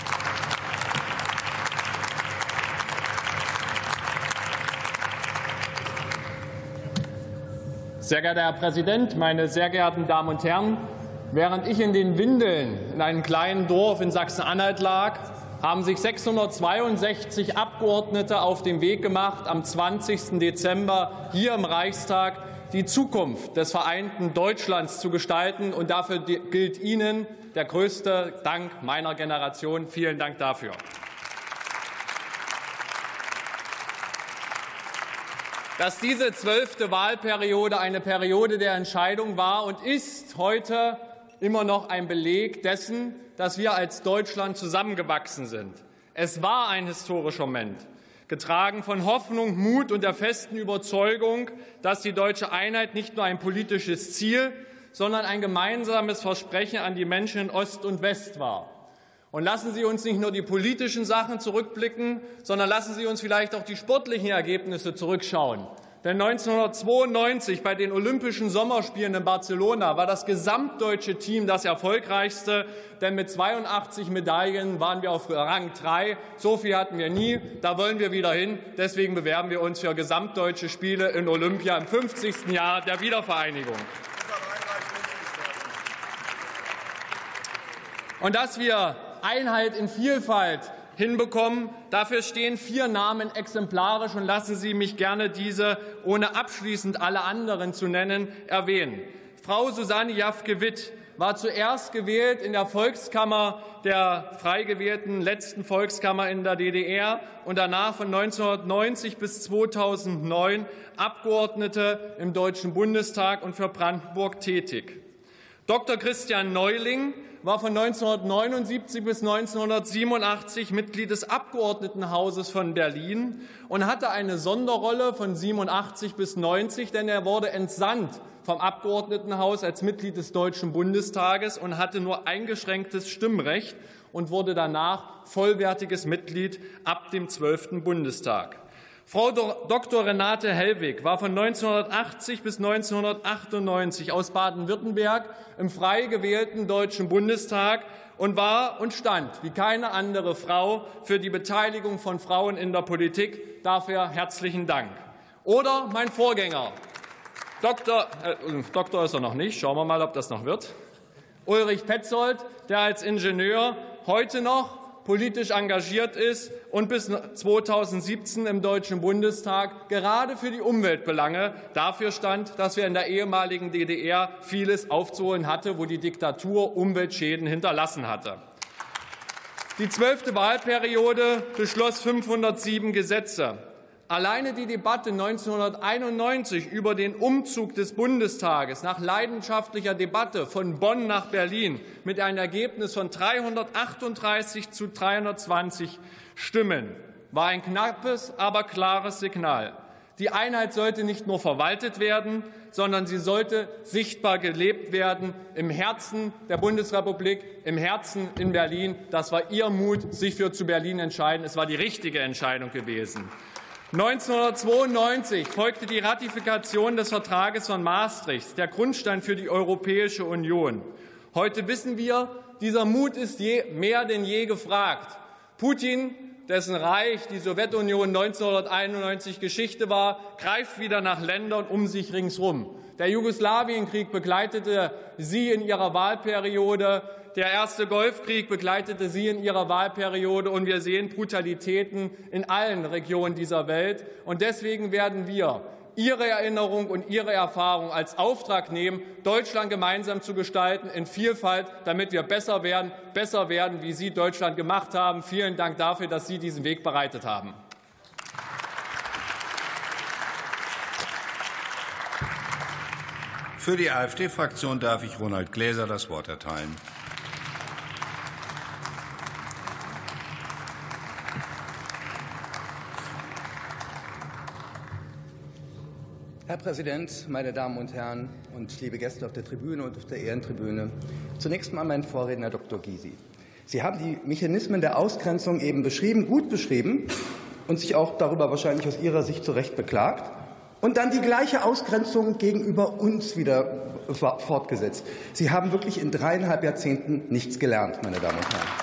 H: Sehr geehrter Herr Präsident, meine sehr geehrten Damen und Herren! Während ich in den Windeln in einem kleinen Dorf in Sachsen-Anhalt lag, haben sich 662 Abgeordnete auf den Weg gemacht, am 20. Dezember hier im Reichstag die Zukunft des vereinten Deutschlands zu gestalten. Und dafür gilt Ihnen der größte Dank meiner Generation. Vielen Dank dafür. Dass diese 12. Wahlperiode eine Periode der Entscheidung war und ist heute immer noch ein Beleg dessen, dass wir als Deutschland zusammengewachsen sind. Es war ein historischer Moment, getragen von Hoffnung, Mut und der festen Überzeugung, dass die deutsche Einheit nicht nur ein politisches Ziel, sondern ein gemeinsames Versprechen an die Menschen in Ost und West war. Und lassen Sie uns nicht nur die politischen Sachen zurückblicken, sondern lassen Sie uns vielleicht auch die sportlichen Ergebnisse zurückschauen. Denn 1992 bei den Olympischen Sommerspielen in Barcelona war das gesamtdeutsche Team das erfolgreichste, denn mit 82 Medaillen waren wir auf Rang 3. So viel hatten wir nie, da wollen wir wieder hin. Deswegen bewerben wir uns für gesamtdeutsche Spiele in Olympia im 50. Jahr der Wiedervereinigung. Und dass wir Einheit in Vielfalt hinbekommen, dafür stehen 4 Namen exemplarisch, und lassen Sie mich gerne diese, ohne abschließend alle anderen zu nennen, erwähnen. Frau Susanne Jafke-Witt war zuerst gewählt in der Volkskammer der frei gewählten letzten Volkskammer in der DDR und danach von 1990 bis 2009 Abgeordnete im Deutschen Bundestag und für Brandenburg tätig. Dr. Christian Neuling war von 1979 bis 1987 Mitglied des Abgeordnetenhauses von Berlin und hatte eine Sonderrolle von 87 bis 90, denn er wurde entsandt vom Abgeordnetenhaus als Mitglied des Deutschen Bundestages und hatte nur eingeschränktes Stimmrecht und wurde danach vollwertiges Mitglied ab dem 12. Bundestag. Frau Dr. Renate Hellwig war von 1980 bis 1998 aus Baden-Württemberg im frei gewählten Deutschen Bundestag und war und stand wie keine andere Frau für die Beteiligung von Frauen in der Politik. Dafür herzlichen Dank. Oder mein Vorgänger, Doktor ist er noch nicht. Schauen wir mal, ob das noch wird. Ulrich Petzold, der als Ingenieur heute noch politisch engagiert ist und bis 2017 im Deutschen Bundestag gerade für die Umweltbelange dafür stand, dass wir in der ehemaligen DDR vieles aufzuholen hatten, wo die Diktatur Umweltschäden hinterlassen hatte. Die 12. Wahlperiode beschloss 507 Gesetze. Alleine die Debatte 1991 über den Umzug des Bundestages nach leidenschaftlicher Debatte von Bonn nach Berlin mit einem Ergebnis von 338 zu 320 Stimmen war ein knappes, aber klares Signal. Die Einheit sollte nicht nur verwaltet werden, sondern sie sollte sichtbar gelebt werden im Herzen der Bundesrepublik, im Herzen in Berlin. Das war Ihr Mut, sich für zu Berlin entscheiden. Es war die richtige Entscheidung gewesen. 1992 folgte die Ratifikation des Vertrages von Maastricht, der Grundstein für die Europäische Union. Heute wissen wir, dieser Mut ist mehr denn je gefragt. Putin, dessen Reich die Sowjetunion 1991 Geschichte war, greift wieder nach Ländern um sich ringsherum. Der Jugoslawienkrieg begleitete Sie in Ihrer Wahlperiode. Der erste Golfkrieg begleitete Sie in Ihrer Wahlperiode, und wir sehen Brutalitäten in allen Regionen dieser Welt. Und deswegen werden wir Ihre Erinnerung und Ihre Erfahrung als Auftrag nehmen, Deutschland gemeinsam zu gestalten in Vielfalt, damit wir besser werden, wie Sie Deutschland gemacht haben. Vielen Dank dafür, dass Sie diesen Weg bereitet haben.
F: Für die AfD-Fraktion darf ich Ronald Gläser das Wort erteilen.
I: Herr Präsident, meine Damen und Herren und liebe Gäste auf der Tribüne und auf der Ehrentribüne! Zunächst mal mein Vorredner Dr. Gysi. Sie haben die Mechanismen der Ausgrenzung eben beschrieben, gut beschrieben, und sich auch darüber wahrscheinlich aus Ihrer Sicht zu Recht beklagt. Und dann die gleiche Ausgrenzung gegenüber uns wieder fortgesetzt. Sie haben wirklich in 3,5 Jahrzehnten nichts gelernt, meine Damen und Herren.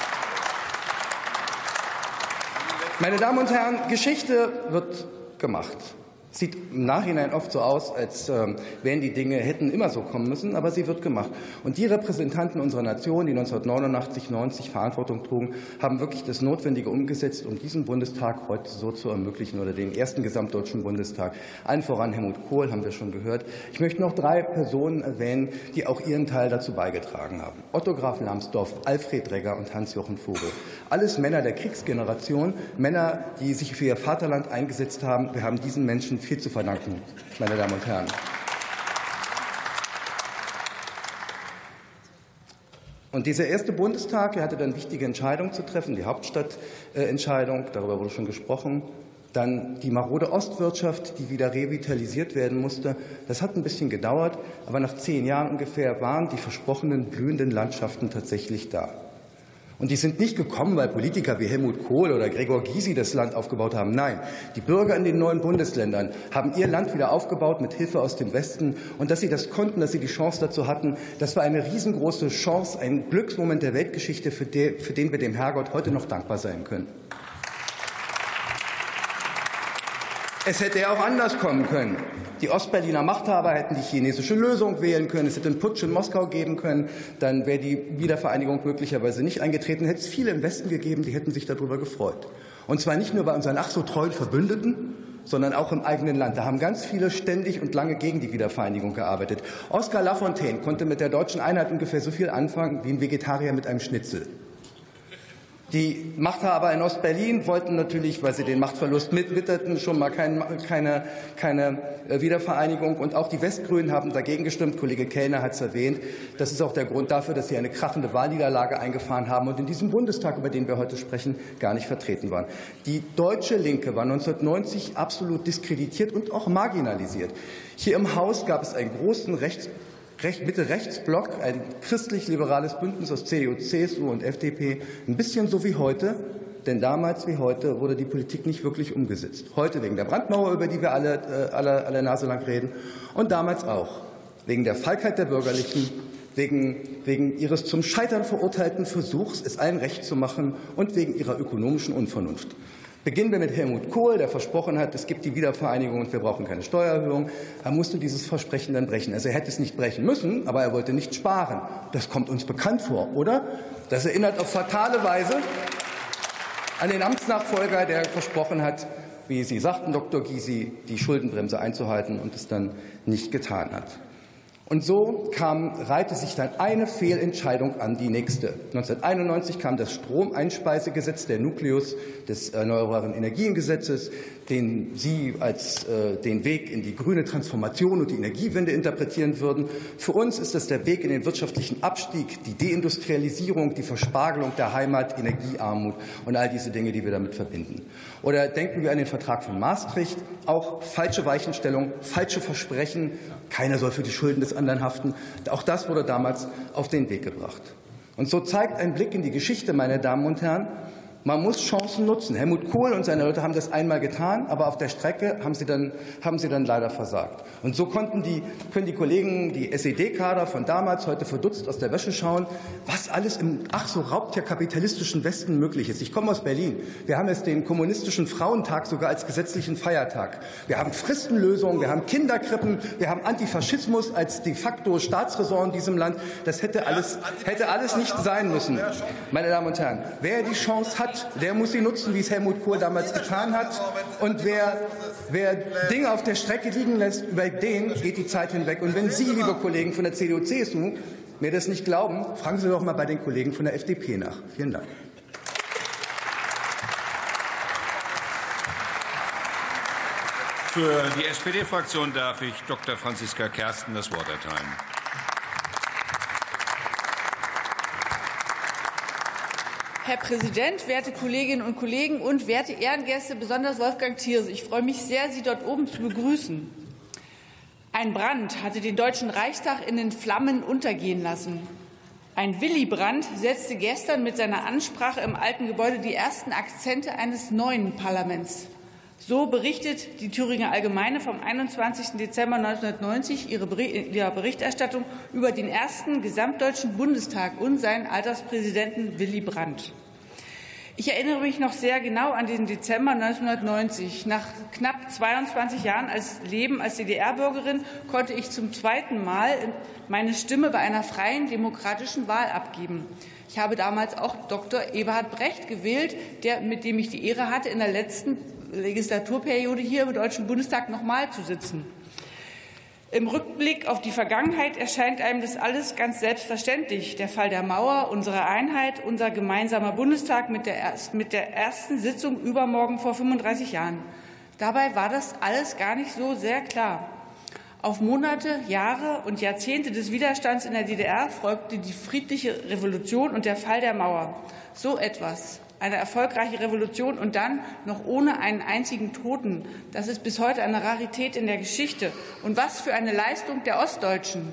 I: Meine Damen und Herren, Geschichte wird gemacht. Sieht im Nachhinein oft so aus, als wären die Dinge hätten immer so kommen müssen, aber sie wird gemacht. Und die Repräsentanten unserer Nation, die 1989, 90 Verantwortung trugen, haben wirklich das Notwendige umgesetzt, um diesen Bundestag heute so zu ermöglichen, oder den ersten gesamtdeutschen Bundestag. Allen voran Helmut Kohl, haben wir schon gehört. Ich möchte noch 3 Personen erwähnen, die auch ihren Teil dazu beigetragen haben. Otto Graf Lambsdorff, Alfred Regger und Hans-Jochen Vogel. Alles Männer der Kriegsgeneration, Männer, die sich für ihr Vaterland eingesetzt haben. Wir haben diesen Menschen viel zu verdanken, meine Damen und Herren. Und dieser erste Bundestag, hatte dann wichtige Entscheidungen zu treffen, die Hauptstadtentscheidung, darüber wurde schon gesprochen, dann die marode Ostwirtschaft, die wieder revitalisiert werden musste. Das hat ein bisschen gedauert, aber nach 10 Jahren ungefähr waren die versprochenen blühenden Landschaften tatsächlich da. Und die sind nicht gekommen, weil Politiker wie Helmut Kohl oder Gregor Gysi das Land aufgebaut haben. Nein, die Bürger in den neuen Bundesländern haben ihr Land wieder aufgebaut mit Hilfe aus dem Westen. Und dass sie das konnten, dass sie die Chance dazu hatten, das war eine riesengroße Chance, ein Glücksmoment der Weltgeschichte, für den wir dem Herrgott heute noch dankbar sein können. Es hätte ja auch anders kommen können. Die Ostberliner Machthaber hätten die chinesische Lösung wählen können. Es hätte einen Putsch in Moskau geben können. Dann wäre die Wiedervereinigung möglicherweise nicht eingetreten. Hätte es viele im Westen gegeben, die hätten sich darüber gefreut. Und zwar nicht nur bei unseren ach so treuen Verbündeten, sondern auch im eigenen Land. Da haben ganz viele ständig und lange gegen die Wiedervereinigung gearbeitet. Oskar Lafontaine konnte mit der deutschen Einheit ungefähr so viel anfangen wie ein Vegetarier mit einem Schnitzel. Die Machthaber in Ostberlin wollten natürlich, weil sie den Machtverlust mitwitterten, schon mal keine Wiedervereinigung. Und auch die Westgrünen haben dagegen gestimmt. Kollege Kellner hat es erwähnt. Das ist auch der Grund dafür, dass sie eine krachende Wahlniederlage eingefahren haben und in diesem Bundestag, über den wir heute sprechen, gar nicht vertreten waren. Die deutsche Linke war 1990 absolut diskreditiert und auch marginalisiert. Hier im Haus gab es einen großen Mitte-Rechts-Block, ein christlich-liberales Bündnis aus CDU, CSU und FDP, ein bisschen so wie heute, denn damals wie heute wurde die Politik nicht wirklich umgesetzt. Heute wegen der Brandmauer, über die wir alle Nase lang reden, und damals auch wegen der Feigheit der Bürgerlichen, wegen ihres zum Scheitern verurteilten Versuchs, es allen recht zu machen, und wegen ihrer ökonomischen Unvernunft. Beginnen wir mit Helmut Kohl, der versprochen hat, es gibt die Wiedervereinigung und wir brauchen keine Steuererhöhung. Er musste dieses Versprechen dann brechen. Also er hätte es nicht brechen müssen, aber er wollte nicht sparen. Das kommt uns bekannt vor, oder? Das erinnert auf fatale Weise an den Amtsnachfolger, der versprochen hat, wie Sie sagten, Dr. Gysi, die Schuldenbremse einzuhalten und es dann nicht getan hat. Und so reihte sich dann eine Fehlentscheidung an die nächste. 1991 kam das Stromeinspeisegesetz, der Nukleus des Erneuerbaren Energiengesetzes, den Sie als den Weg in die grüne Transformation und die Energiewende interpretieren würden. Für uns ist das der Weg in den wirtschaftlichen Abstieg, die Deindustrialisierung, die Verspargelung der Heimat, Energiearmut und all diese Dinge, die wir damit verbinden. Oder denken wir an den Vertrag von Maastricht, auch falsche Weichenstellung, falsche Versprechen, keiner soll für die Schulden des anderen haften. Auch das wurde damals auf den Weg gebracht. Und so zeigt ein Blick in die Geschichte, meine Damen und Herren, man muss Chancen nutzen. Helmut Kohl und seine Leute haben das einmal getan, aber auf der Strecke haben sie dann leider versagt. Und so können die Kollegen, die SED-Kader von damals, heute verdutzt aus der Wäsche schauen, was alles im ach so raubtierkapitalistischen Westen möglich ist. Ich komme aus Berlin. Wir haben jetzt den kommunistischen Frauentag sogar als gesetzlichen Feiertag. Wir haben Fristenlösungen, wir haben Kinderkrippen, wir haben Antifaschismus als de facto Staatsräson in diesem Land. Das hätte alles nicht sein müssen. Meine Damen und Herren, wer die Chance hat, der muss sie nutzen, wie es Helmut Kohl damals getan hat. Und wer Dinge auf der Strecke liegen lässt, über den geht die Zeit hinweg. Und wenn Sie, liebe Kollegen von der CDU, CSU, mir das nicht glauben, fragen Sie doch mal bei den Kollegen von der FDP nach. Vielen Dank.
F: Für die SPD-Fraktion darf ich Dr. Franziska Kersten das Wort erteilen.
J: Herr Präsident, werte Kolleginnen und Kollegen und werte Ehrengäste, besonders Wolfgang Thierse. Ich freue mich sehr, Sie dort oben zu begrüßen. Ein Brand hatte den Deutschen Reichstag in den Flammen untergehen lassen. Ein Willy Brandt setzte gestern mit seiner Ansprache im alten Gebäude die ersten Akzente eines neuen Parlaments. So berichtet die Thüringer Allgemeine vom 21. Dezember 1990 ihrer Berichterstattung über den ersten gesamtdeutschen Bundestag und seinen Alterspräsidenten Willy Brandt. Ich erinnere mich noch sehr genau an den Dezember 1990. Nach knapp 22 Jahren Leben als DDR-Bürgerin konnte ich zum zweiten Mal meine Stimme bei einer freien demokratischen Wahl abgeben. Ich habe damals auch Dr. Eberhard Brecht gewählt, mit dem ich die Ehre hatte, in der letzten Legislaturperiode hier im Deutschen Bundestag noch mal zu sitzen. Im Rückblick auf die Vergangenheit erscheint einem das alles ganz selbstverständlich. Der Fall der Mauer, unsere Einheit, unser gemeinsamer Bundestag mit der ersten Sitzung übermorgen vor 35 Jahren. Dabei war das alles gar nicht so sehr klar. Auf Monate, Jahre und Jahrzehnte des Widerstands in der DDR folgte die friedliche Revolution und der Fall der Mauer. So etwas. Eine erfolgreiche Revolution und dann noch ohne einen einzigen Toten. Das ist bis heute eine Rarität in der Geschichte. Und was für eine Leistung der Ostdeutschen.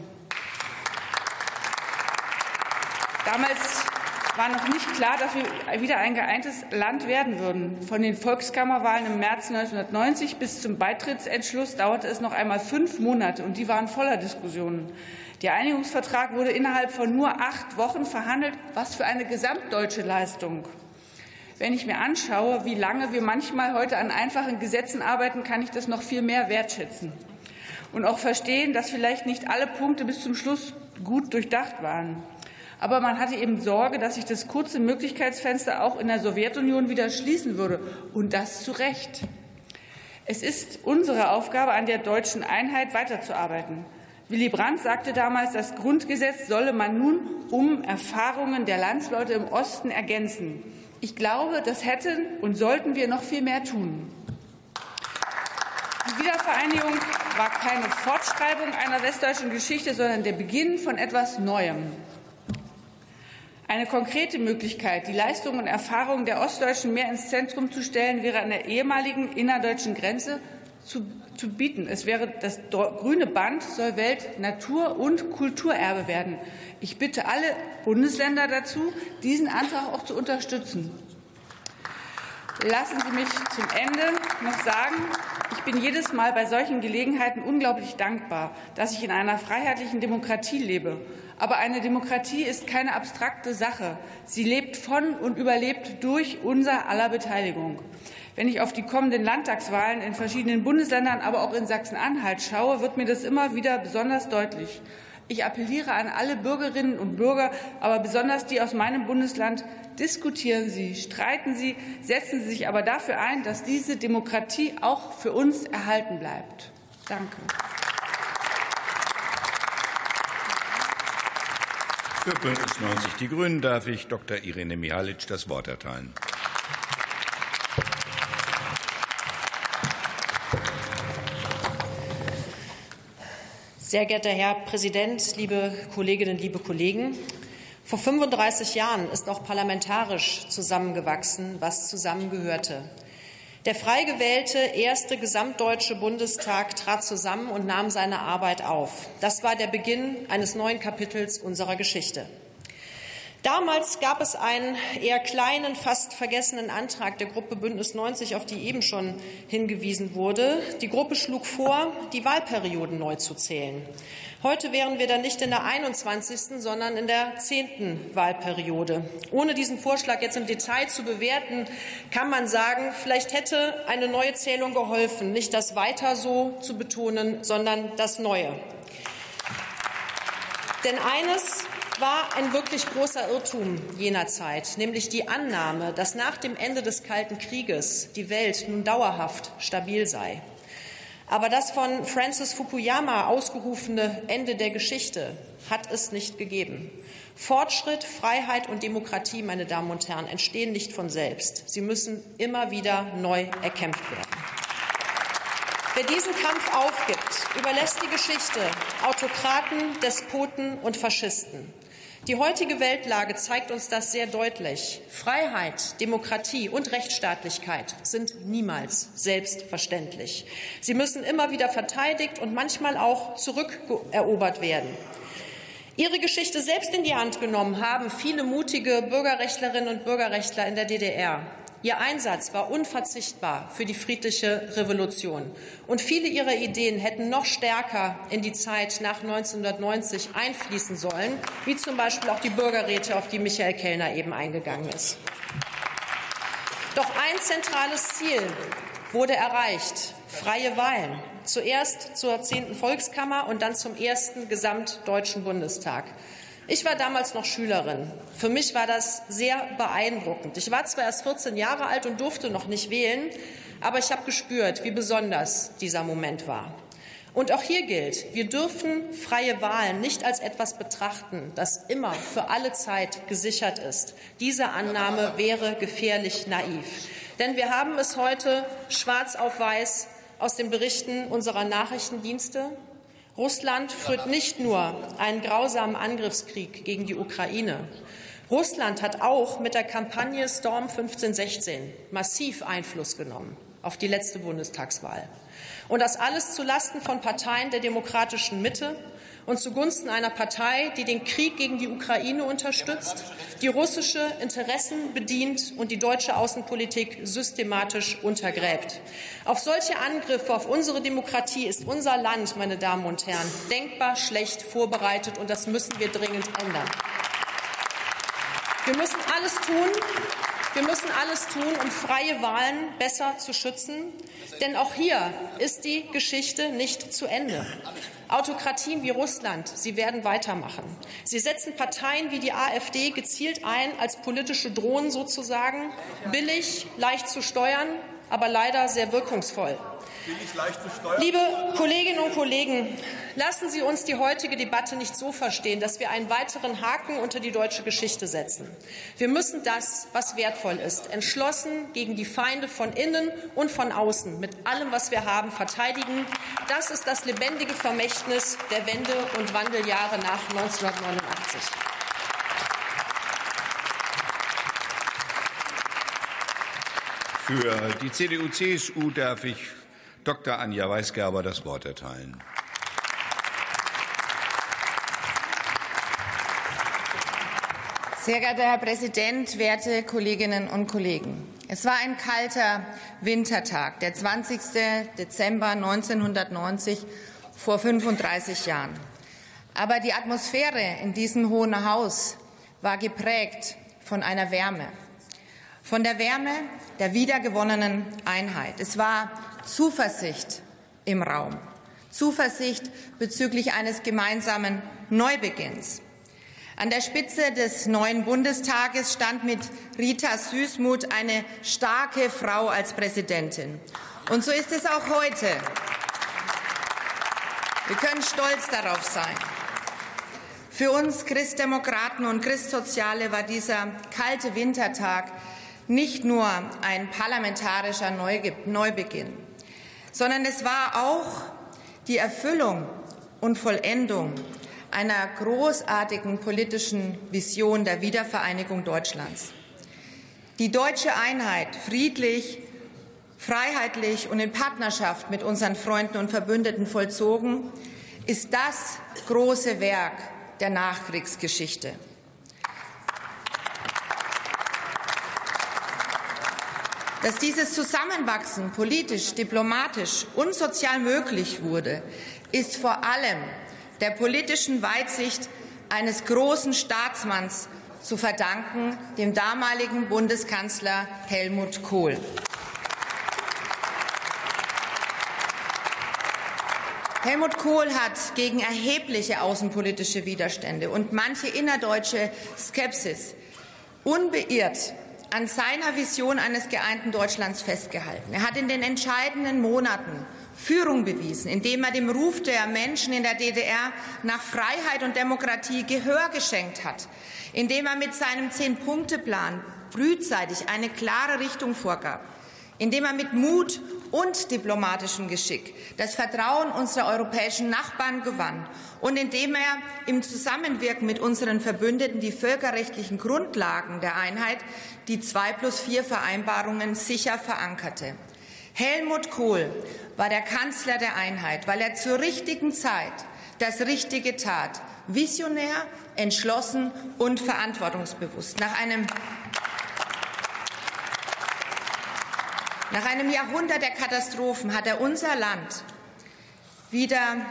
J: Damals war noch nicht klar, dass wir wieder ein geeintes Land werden würden. Von den Volkskammerwahlen im März 1990 bis zum Beitrittsentschluss dauerte es noch einmal 5 Monate, und die waren voller Diskussionen. Der Einigungsvertrag wurde innerhalb von nur 8 Wochen verhandelt. Was für eine gesamtdeutsche Leistung. Wenn ich mir anschaue, wie lange wir manchmal heute an einfachen Gesetzen arbeiten, kann ich das noch viel mehr wertschätzen und auch verstehen, dass vielleicht nicht alle Punkte bis zum Schluss gut durchdacht waren. Aber man hatte eben Sorge, dass sich das kurze Möglichkeitsfenster auch in der Sowjetunion wieder schließen würde, und das zu Recht. Es ist unsere Aufgabe, an der deutschen Einheit weiterzuarbeiten. Willy Brandt sagte damals, das Grundgesetz solle man nun um Erfahrungen der Landsleute im Osten ergänzen. Ich glaube, das hätten und sollten wir noch viel mehr tun. Die Wiedervereinigung war keine Fortschreibung einer westdeutschen Geschichte, sondern der Beginn von etwas Neuem. Eine konkrete Möglichkeit, die Leistungen und Erfahrungen der Ostdeutschen mehr ins Zentrum zu stellen, wäre an der ehemaligen innerdeutschen Grenze zu bieten. Das grüne Band soll Welt-, Natur- und Kulturerbe werden. Ich bitte alle Bundesländer dazu, diesen Antrag auch zu unterstützen. Lassen Sie mich zum Ende noch sagen, ich bin jedes Mal bei solchen Gelegenheiten unglaublich dankbar, dass ich in einer freiheitlichen Demokratie lebe. Aber eine Demokratie ist keine abstrakte Sache. Sie lebt von und überlebt durch unser aller Beteiligung. Wenn ich auf die kommenden Landtagswahlen in verschiedenen Bundesländern, aber auch in Sachsen-Anhalt schaue, wird mir das immer wieder besonders deutlich. Ich appelliere an alle Bürgerinnen und Bürger, aber besonders die aus meinem Bundesland: Diskutieren Sie, streiten Sie, setzen Sie sich aber dafür ein, dass diese Demokratie auch für uns erhalten bleibt. Danke.
F: Für Bündnis 90 Die Grünen darf ich Dr. Irene Mihalic das Wort erteilen.
K: Sehr geehrter Herr Präsident, liebe Kolleginnen, liebe Kollegen! Vor 35 Jahren ist auch parlamentarisch zusammengewachsen, was zusammengehörte. Der frei gewählte erste gesamtdeutsche Bundestag trat zusammen und nahm seine Arbeit auf. Das war der Beginn eines neuen Kapitels unserer Geschichte. Damals gab es einen eher kleinen, fast vergessenen Antrag der Gruppe Bündnis 90, auf die eben schon hingewiesen wurde. Die Gruppe schlug vor, die Wahlperioden neu zu zählen. Heute wären wir dann nicht in der 21., sondern in der 10. Wahlperiode. Ohne diesen Vorschlag jetzt im Detail zu bewerten, kann man sagen, vielleicht hätte eine neue Zählung geholfen, nicht das Weiter so zu betonen, sondern das Neue. Denn eines war ein wirklich großer Irrtum jener Zeit, nämlich die Annahme, dass nach dem Ende des Kalten Krieges die Welt nun dauerhaft stabil sei. Aber das von Francis Fukuyama ausgerufene Ende der Geschichte hat es nicht gegeben. Fortschritt, Freiheit und Demokratie, meine Damen und Herren, entstehen nicht von selbst. Sie müssen immer wieder neu erkämpft werden. Wer diesen Kampf aufgibt, überlässt die Geschichte Autokraten, Despoten und Faschisten. Die heutige Weltlage zeigt uns das sehr deutlich. Freiheit, Demokratie und Rechtsstaatlichkeit sind niemals selbstverständlich. Sie müssen immer wieder verteidigt und manchmal auch zurückerobert werden. Ihre Geschichte selbst in die Hand genommen haben viele mutige Bürgerrechtlerinnen und Bürgerrechtler in der DDR. Ihr Einsatz war unverzichtbar für die friedliche Revolution. Und viele ihrer Ideen hätten noch stärker in die Zeit nach 1990 einfließen sollen, wie zum Beispiel auch die Bürgerräte, auf die Michael Kellner eben eingegangen ist. Doch ein zentrales Ziel wurde erreicht: freie Wahlen. Zuerst zur 10. Volkskammer und dann zum ersten Gesamtdeutschen Bundestag. Ich war damals noch Schülerin. Für mich war das sehr beeindruckend. Ich war zwar erst 14 Jahre alt und durfte noch nicht wählen, aber ich habe gespürt, wie besonders dieser Moment war. Und auch hier gilt, wir dürfen freie Wahlen nicht als etwas betrachten, das immer für alle Zeit gesichert ist. Diese Annahme wäre gefährlich naiv. Denn wir haben es heute schwarz auf weiß aus den Berichten unserer Nachrichtendienste. Russland führt nicht nur einen grausamen Angriffskrieg gegen die Ukraine. Russland hat auch mit der Kampagne Storm 1516 massiv Einfluss genommen auf die letzte Bundestagswahl. Und das alles zulasten von Parteien der demokratischen Mitte und zugunsten einer Partei, die den Krieg gegen die Ukraine unterstützt, die russische Interessen bedient und die deutsche Außenpolitik systematisch untergräbt. Auf solche Angriffe auf unsere Demokratie ist unser Land, meine Damen und Herren, denkbar schlecht vorbereitet, und das müssen wir dringend ändern. Wir müssen alles tun, um freie Wahlen besser zu schützen. Denn auch hier ist die Geschichte nicht zu Ende. Autokratien wie Russland, sie werden weitermachen. Sie setzen Parteien wie die AfD gezielt ein, als politische Drohnen sozusagen, billig, leicht zu steuern, aber leider sehr wirkungsvoll. Liebe Kolleginnen und Kollegen, lassen Sie uns die heutige Debatte nicht so verstehen, dass wir einen weiteren Haken unter die deutsche Geschichte setzen. Wir müssen das, was wertvoll ist, entschlossen gegen die Feinde von innen und von außen mit allem, was wir haben, verteidigen. Das ist das lebendige Vermächtnis der Wende- und Wandeljahre nach 1989.
F: Für die CDU-CSU darf ich Dr. Anja Weisgerber das Wort erteilen.
L: Sehr geehrter Herr Präsident, werte Kolleginnen und Kollegen! Es war ein kalter Wintertag, der 20. Dezember 1990, vor 35 Jahren. Aber die Atmosphäre in diesem Hohen Haus war geprägt von einer Wärme. von der Wärme der wiedergewonnenen Einheit. Es war Zuversicht im Raum, Zuversicht bezüglich eines gemeinsamen Neubeginns. An der Spitze des neuen Bundestages stand mit Rita Süssmuth eine starke Frau als Präsidentin. Und so ist es auch heute. Wir können stolz darauf sein. Für uns Christdemokraten und Christsoziale war dieser kalte Wintertag nicht nur ein parlamentarischer Neubeginn, sondern es war auch die Erfüllung und Vollendung einer großartigen politischen Vision der Wiedervereinigung Deutschlands. Die deutsche Einheit friedlich, freiheitlich und in Partnerschaft mit unseren Freunden und Verbündeten vollzogen, ist das große Werk der Nachkriegsgeschichte. Dass dieses Zusammenwachsen politisch, diplomatisch und sozial möglich wurde, ist vor allem der politischen Weitsicht eines großen Staatsmanns zu verdanken, dem damaligen Bundeskanzler Helmut Kohl. Helmut Kohl hat gegen erhebliche außenpolitische Widerstände und manche innerdeutsche Skepsis unbeirrt an seiner Vision eines geeinten Deutschlands festgehalten. Er hat in den entscheidenden Monaten Führung bewiesen, indem er dem Ruf der Menschen in der DDR nach Freiheit und Demokratie Gehör geschenkt hat, indem er mit seinem 10-Punkte-Plan frühzeitig eine klare Richtung vorgab, indem er mit Mut und diplomatischem Geschick das Vertrauen unserer europäischen Nachbarn gewann und indem er im Zusammenwirken mit unseren Verbündeten die völkerrechtlichen Grundlagen der Einheit, die 2+4-Vereinbarungen, sicher verankerte. Helmut Kohl war der Kanzler der Einheit, weil er zur richtigen Zeit das Richtige tat, visionär, entschlossen und verantwortungsbewusst. Nach einem Jahrhundert der Katastrophen hat er unserem Land wieder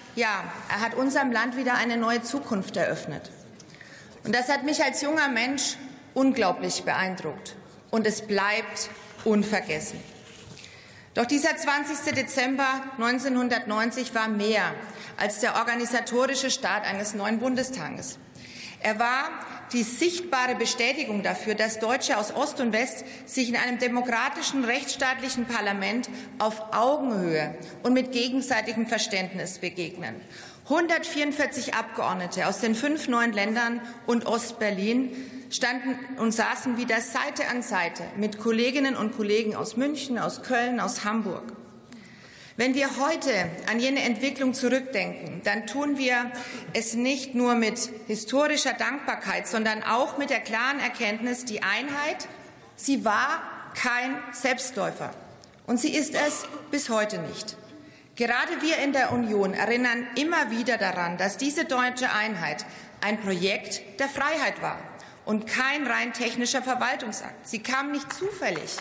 L: eine neue Zukunft eröffnet. Und das hat mich als junger Mensch unglaublich beeindruckt. Und es bleibt unvergessen. Doch dieser 20. Dezember 1990 war mehr als der organisatorische Start eines neuen Bundestages. Er war die sichtbare Bestätigung dafür, dass Deutsche aus Ost und West sich in einem demokratischen, rechtsstaatlichen Parlament auf Augenhöhe und mit gegenseitigem Verständnis begegnen. 144 Abgeordnete aus den 5 neuen Ländern und Ostberlin standen und saßen wieder Seite an Seite mit Kolleginnen und Kollegen aus München, aus Köln, aus Hamburg. Wenn wir heute an jene Entwicklung zurückdenken, dann tun wir es nicht nur mit historischer Dankbarkeit, sondern auch mit der klaren Erkenntnis, die Einheit, sie war kein Selbstläufer. Und sie ist es bis heute nicht. Gerade wir in der Union erinnern immer wieder daran, dass diese deutsche Einheit ein Projekt der Freiheit war und kein rein technischer Verwaltungsakt. Sie kam nicht zufällig,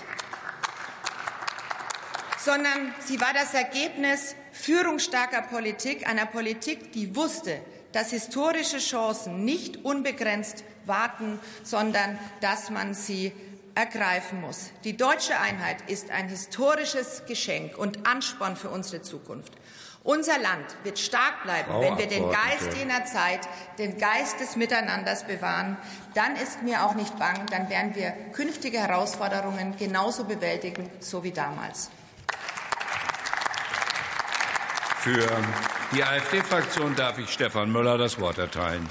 L: sondern sie war das Ergebnis führungsstarker Politik, einer Politik, die wusste, dass historische Chancen nicht unbegrenzt warten, sondern dass man sie ergreifen muss. Die deutsche Einheit ist ein historisches Geschenk und Ansporn für unsere Zukunft. Unser Land wird stark bleiben, wenn wir den Geist jener Zeit, den Geist des Miteinanders bewahren. Dann ist mir auch nicht bang, dann werden wir künftige Herausforderungen genauso bewältigen, so wie damals.
F: Für die AfD-Fraktion darf ich Stefan Müller das Wort erteilen.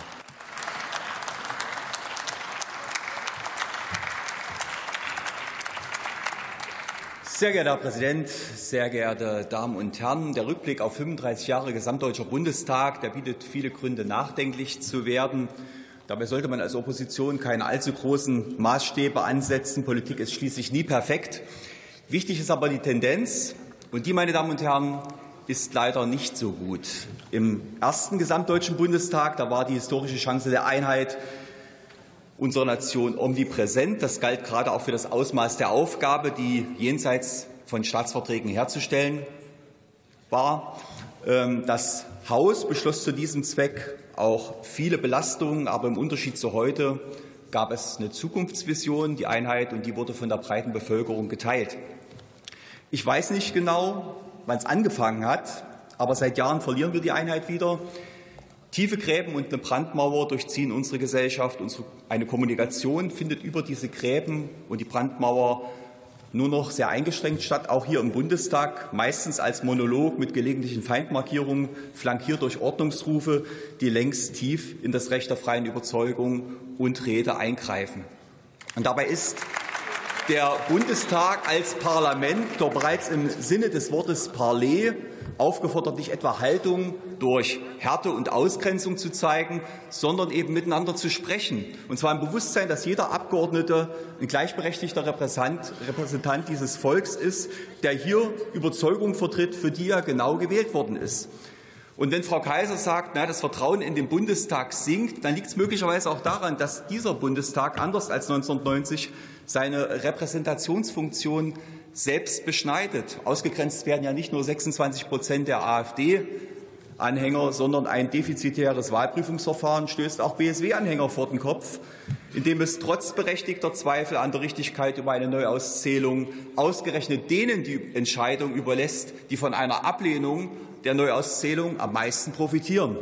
M: Sehr geehrter Herr Präsident, sehr geehrte Damen und Herren! Der Rückblick auf 35 Jahre Gesamtdeutscher Bundestag, der bietet viele Gründe, nachdenklich zu werden. Dabei sollte man als Opposition keine allzu großen Maßstäbe ansetzen. Politik ist schließlich nie perfekt. Wichtig ist aber die Tendenz. Und die, meine Damen und Herren, ist leider nicht so gut. Im ersten Gesamtdeutschen Bundestag, da war die historische Chance der Einheit unserer Nation omnipräsent. Das galt gerade auch für das Ausmaß der Aufgabe, die jenseits von Staatsverträgen herzustellen war. Das Haus beschloss zu diesem Zweck auch viele Belastungen, aber im Unterschied zu heute gab es eine Zukunftsvision, die Einheit, und die wurde von der breiten Bevölkerung geteilt. Ich weiß nicht genau, wann es angefangen hat, aber seit Jahren verlieren wir die Einheit wieder. Tiefe Gräben und eine Brandmauer durchziehen unsere Gesellschaft. Eine Kommunikation findet über diese Gräben und die Brandmauer nur noch sehr eingeschränkt statt, auch hier im Bundestag, meistens als Monolog mit gelegentlichen Feindmarkierungen, flankiert durch Ordnungsrufe, die längst tief in das Recht der freien Überzeugung und Rede eingreifen. Und dabei ist der Bundestag als Parlament doch bereits im Sinne des Wortes Parler aufgefordert, nicht etwa Haltung durch Härte und Ausgrenzung zu zeigen, sondern eben miteinander zu sprechen. Und zwar im Bewusstsein, dass jeder Abgeordnete ein gleichberechtigter Repräsentant dieses Volks ist, der hier Überzeugungen vertritt, für die er genau gewählt worden ist. Und wenn Frau Kaiser sagt, das Vertrauen in den Bundestag sinkt, dann liegt es möglicherweise auch daran, dass dieser Bundestag, anders als 1990, seine Repräsentationsfunktion selbst beschneidet. Ausgegrenzt werden ja nicht nur 26% der AfD-Anhänger, sondern ein defizitäres Wahlprüfungsverfahren stößt auch BSW-Anhänger vor den Kopf, indem es trotz berechtigter Zweifel an der Richtigkeit über eine Neuauszählung ausgerechnet denen die Entscheidung überlässt, die von einer Ablehnung der Neuauszählung am meisten profitieren.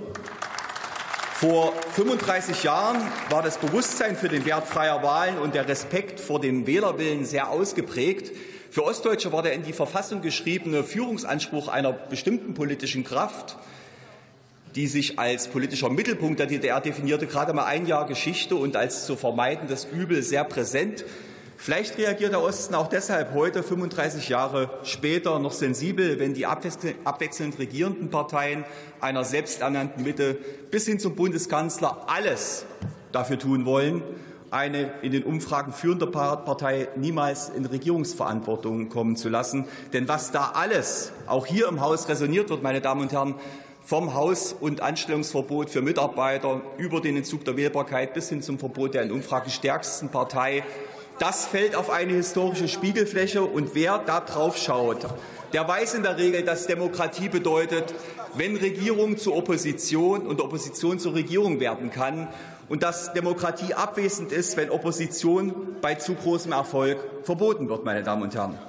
M: Vor 35 Jahren war das Bewusstsein für den Wert freier Wahlen und der Respekt vor dem Wählerwillen sehr ausgeprägt. Für Ostdeutsche war der in die Verfassung geschriebene Führungsanspruch einer bestimmten politischen Kraft, die sich als politischer Mittelpunkt der DDR definierte, gerade mal ein Jahr Geschichte und als zu vermeidendes Übel sehr präsent. Vielleicht reagiert der Osten auch deshalb heute, 35 Jahre später, noch sensibel, wenn die abwechselnd regierenden Parteien einer selbsternannten Mitte bis hin zum Bundeskanzler alles dafür tun wollen, eine in den Umfragen führende Partei niemals in Regierungsverantwortung kommen zu lassen. Denn was da alles auch hier im Haus resoniert wird, meine Damen und Herren, vom Haus- und Anstellungsverbot für Mitarbeiter über den Entzug der Wählbarkeit bis hin zum Verbot der in Umfragen stärksten Partei, das fällt auf eine historische Spiegelfläche. Und wer da drauf schaut, der weiß in der Regel, dass Demokratie bedeutet, wenn Regierung zur Opposition und Opposition zur Regierung werden kann, und dass Demokratie abwesend ist, wenn Opposition bei zu großem Erfolg verboten wird, meine Damen und Herren.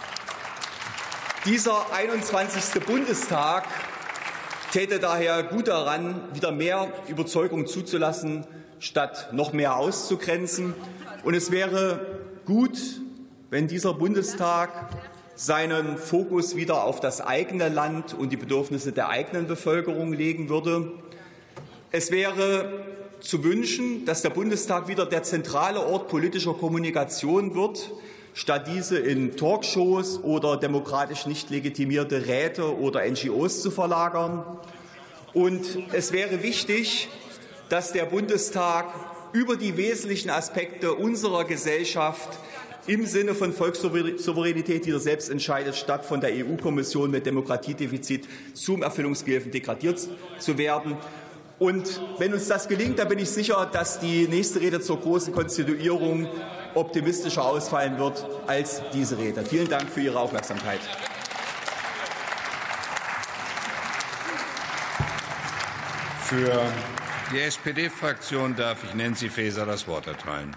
M: Dieser 21. Bundestag täte daher gut daran, wieder mehr Überzeugung zuzulassen, statt noch mehr auszugrenzen. Und es wäre gut, wenn dieser Bundestag seinen Fokus wieder auf das eigene Land und die Bedürfnisse der eigenen Bevölkerung legen würde. Es wäre zu wünschen, dass der Bundestag wieder der zentrale Ort politischer Kommunikation wird, statt diese in Talkshows oder demokratisch nicht legitimierte Räte oder NGOs zu verlagern. Und es wäre wichtig, dass der Bundestag über die wesentlichen Aspekte unserer Gesellschaft im Sinne von Volkssouveränität, die er selbst entscheidet, statt von der EU-Kommission mit Demokratiedefizit zum Erfüllungsgehilfen degradiert zu werden. Und wenn uns das gelingt, dann bin ich sicher, dass die nächste Rede zur großen Konstituierung optimistischer ausfallen wird als diese Rede. Vielen Dank für Ihre Aufmerksamkeit.
F: Für die SPD-Fraktion darf ich Nancy Faeser das Wort erteilen.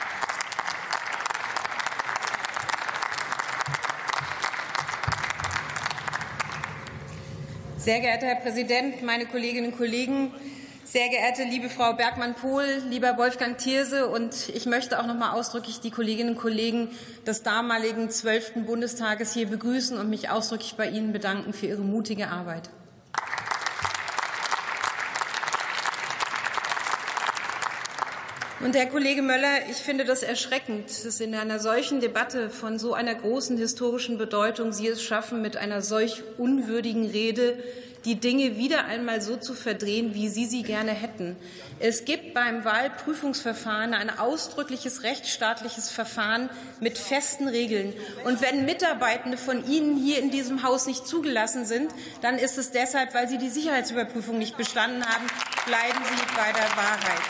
N: Sehr geehrter Herr Präsident, meine Kolleginnen und Kollegen, sehr geehrte liebe Frau Bergmann-Pohl, lieber Wolfgang Thierse, und ich möchte auch noch mal ausdrücklich die Kolleginnen und Kollegen des damaligen 12. Bundestages hier begrüßen und mich ausdrücklich bei Ihnen bedanken für Ihre mutige Arbeit. Und Herr Kollege Möller, ich finde das erschreckend, dass in einer solchen Debatte von so einer großen historischen Bedeutung Sie es schaffen, mit einer solch unwürdigen Rede die Dinge wieder einmal so zu verdrehen, wie Sie sie gerne hätten. Es gibt beim Wahlprüfungsverfahren ein ausdrückliches rechtsstaatliches Verfahren mit festen Regeln. Und wenn Mitarbeitende von Ihnen hier in diesem Haus nicht zugelassen sind, dann ist es deshalb, weil Sie die Sicherheitsüberprüfung nicht bestanden haben. Bleiben Sie bei der Wahrheit.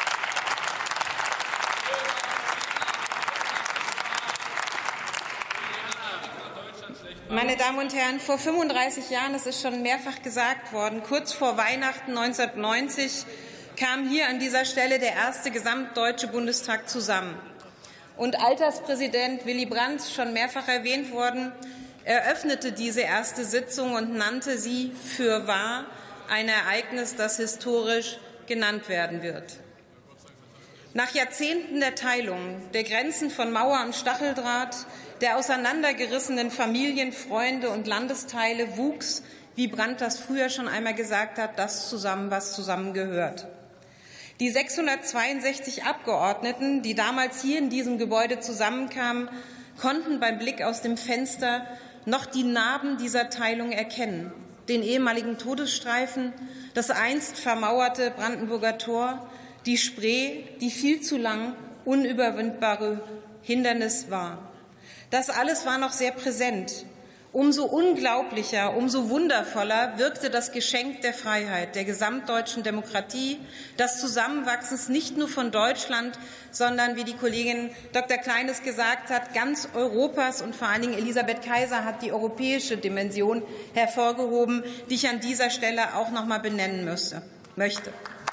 N: Meine Damen und Herren, vor 35 Jahren, das ist schon mehrfach gesagt worden, kurz vor Weihnachten 1990 kam hier an dieser Stelle der erste gesamtdeutsche Bundestag zusammen. Und Alterspräsident Willy Brandt, schon mehrfach erwähnt worden, eröffnete diese erste Sitzung und nannte sie fürwahr ein Ereignis, das historisch genannt werden wird. Nach Jahrzehnten der Teilung, der Grenzen von Mauer und Stacheldraht, der auseinandergerissenen Familien, Freunde und Landesteile wuchs, wie Brandt das früher schon einmal gesagt hat, das zusammen, was zusammengehört. Die 662 Abgeordneten, die damals hier in diesem Gebäude zusammenkamen, konnten beim Blick aus dem Fenster noch die Narben dieser Teilung erkennen. Den ehemaligen Todesstreifen, das einst vermauerte Brandenburger Tor, die Spree, die viel zu lang unüberwindbare Hindernis war. Das alles war noch sehr präsent. Umso unglaublicher, umso wundervoller wirkte das Geschenk der Freiheit, der gesamtdeutschen Demokratie, des Zusammenwachsens nicht nur von Deutschland, sondern, wie die Kollegin Dr. Kleines gesagt hat, ganz Europas, und vor allen Dingen Elisabeth Kaiser hat die europäische Dimension hervorgehoben, die ich an dieser Stelle auch noch mal benennen möchte.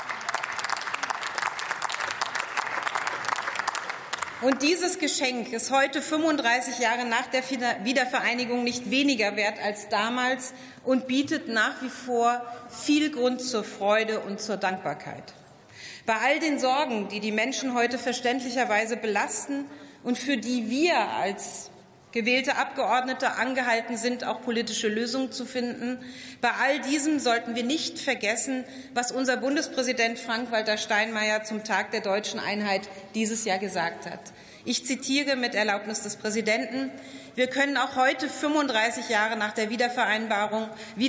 N: Und dieses Geschenk ist heute 35 Jahre nach der Wiedervereinigung nicht weniger wert als damals und bietet nach wie vor viel Grund zur Freude und zur Dankbarkeit. Bei all den Sorgen, die die Menschen heute verständlicherweise belasten und für die wir als gewählte Abgeordnete angehalten sind, auch politische Lösungen zu finden, bei all diesem sollten wir nicht vergessen, was unser Bundespräsident Frank-Walter Steinmeier zum Tag der deutschen Einheit dieses Jahr gesagt hat. Ich zitiere mit Erlaubnis des Präsidenten: Wir können auch heute, 35 Jahre nach der Wiedervereinigung,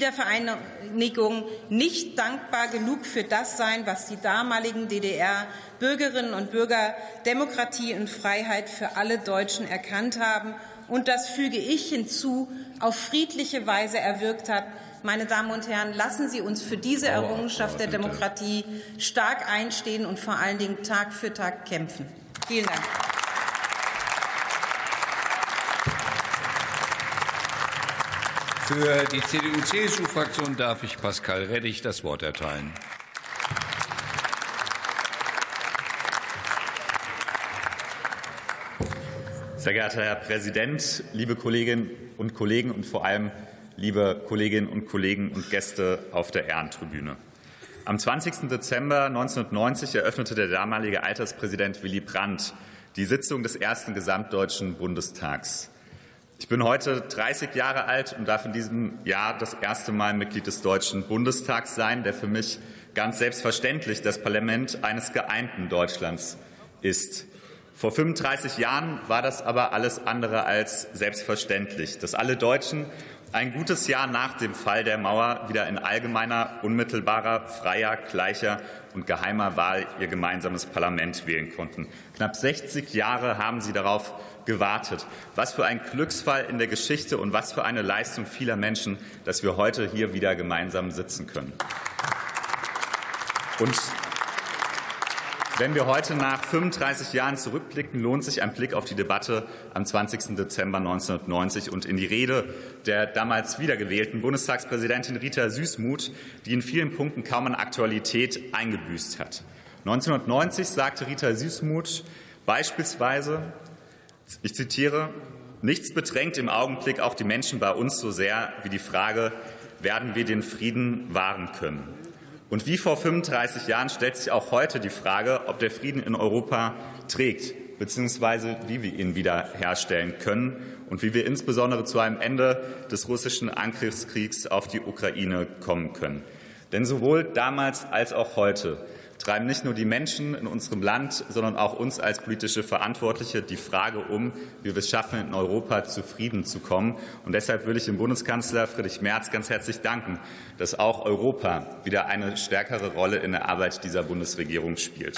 N: nicht dankbar genug für das sein, was die damaligen DDR-Bürgerinnen und Bürger Demokratie und Freiheit für alle Deutschen erkannt haben und das, füge ich hinzu, auf friedliche Weise erwirkt hat. Meine Damen und Herren, lassen Sie uns für diese Errungenschaft der Demokratie stark einstehen und vor allen Dingen Tag für Tag kämpfen. Vielen Dank.
F: Für die CDU-CSU-Fraktion darf ich Pascal Rettig das Wort erteilen.
O: Sehr geehrter Herr Präsident, liebe Kolleginnen und Kollegen und vor allem liebe Kolleginnen und Kollegen und Gäste auf der Ehrentribüne. Am 20. Dezember 1990 eröffnete der damalige Alterspräsident Willy Brandt die Sitzung des ersten Gesamtdeutschen Bundestags. Ich bin heute 30 Jahre alt und darf in diesem Jahr das erste Mal Mitglied des Deutschen Bundestags sein, der für mich ganz selbstverständlich das Parlament eines geeinten Deutschlands ist. Vor 35 Jahren war das aber alles andere als selbstverständlich, dass alle Deutschen ein gutes Jahr nach dem Fall der Mauer wieder in allgemeiner, unmittelbarer, freier, gleicher und geheimer Wahl ihr gemeinsames Parlament wählen konnten. Knapp 60 Jahre haben sie darauf gewartet. Was für ein Glücksfall in der Geschichte und was für eine Leistung vieler Menschen, dass wir heute hier wieder gemeinsam sitzen können. Und wenn wir heute nach 35 Jahren zurückblicken, lohnt sich ein Blick auf die Debatte am 20. Dezember 1990 und in die Rede der damals wiedergewählten Bundestagspräsidentin Rita Süssmuth, die in vielen Punkten kaum an Aktualität eingebüßt hat. 1990 sagte Rita Süssmuth beispielsweise, ich zitiere: Nichts bedrängt im Augenblick auch die Menschen bei uns so sehr wie die Frage, werden wir den Frieden wahren können? Und wie vor 35 Jahren stellt sich auch heute die Frage, ob der Frieden in Europa trägt, beziehungsweise wie wir ihn wiederherstellen können und wie wir insbesondere zu einem Ende des russischen Angriffskriegs auf die Ukraine kommen können. Denn sowohl damals als auch heute treiben nicht nur die Menschen in unserem Land, sondern auch uns als politische Verantwortliche die Frage um, wie wir es schaffen, in Europa zu Frieden zu kommen. Und deshalb will ich dem Bundeskanzler Friedrich Merz ganz herzlich danken, dass auch Europa wieder eine stärkere Rolle in der Arbeit dieser Bundesregierung spielt.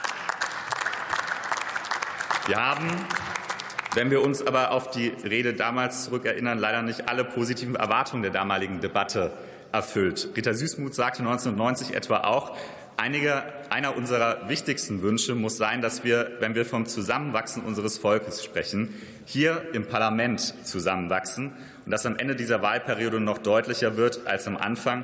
O: Wir haben, wenn wir uns aber auf die Rede damals zurückerinnern, leider nicht alle positiven Erwartungen der damaligen Debatte erfüllt. Rita Süssmuth sagte 1990 etwa auch, einer unserer wichtigsten Wünsche muss sein, dass wir, wenn wir vom Zusammenwachsen unseres Volkes sprechen, hier im Parlament zusammenwachsen und dass am Ende dieser Wahlperiode noch deutlicher wird als am Anfang,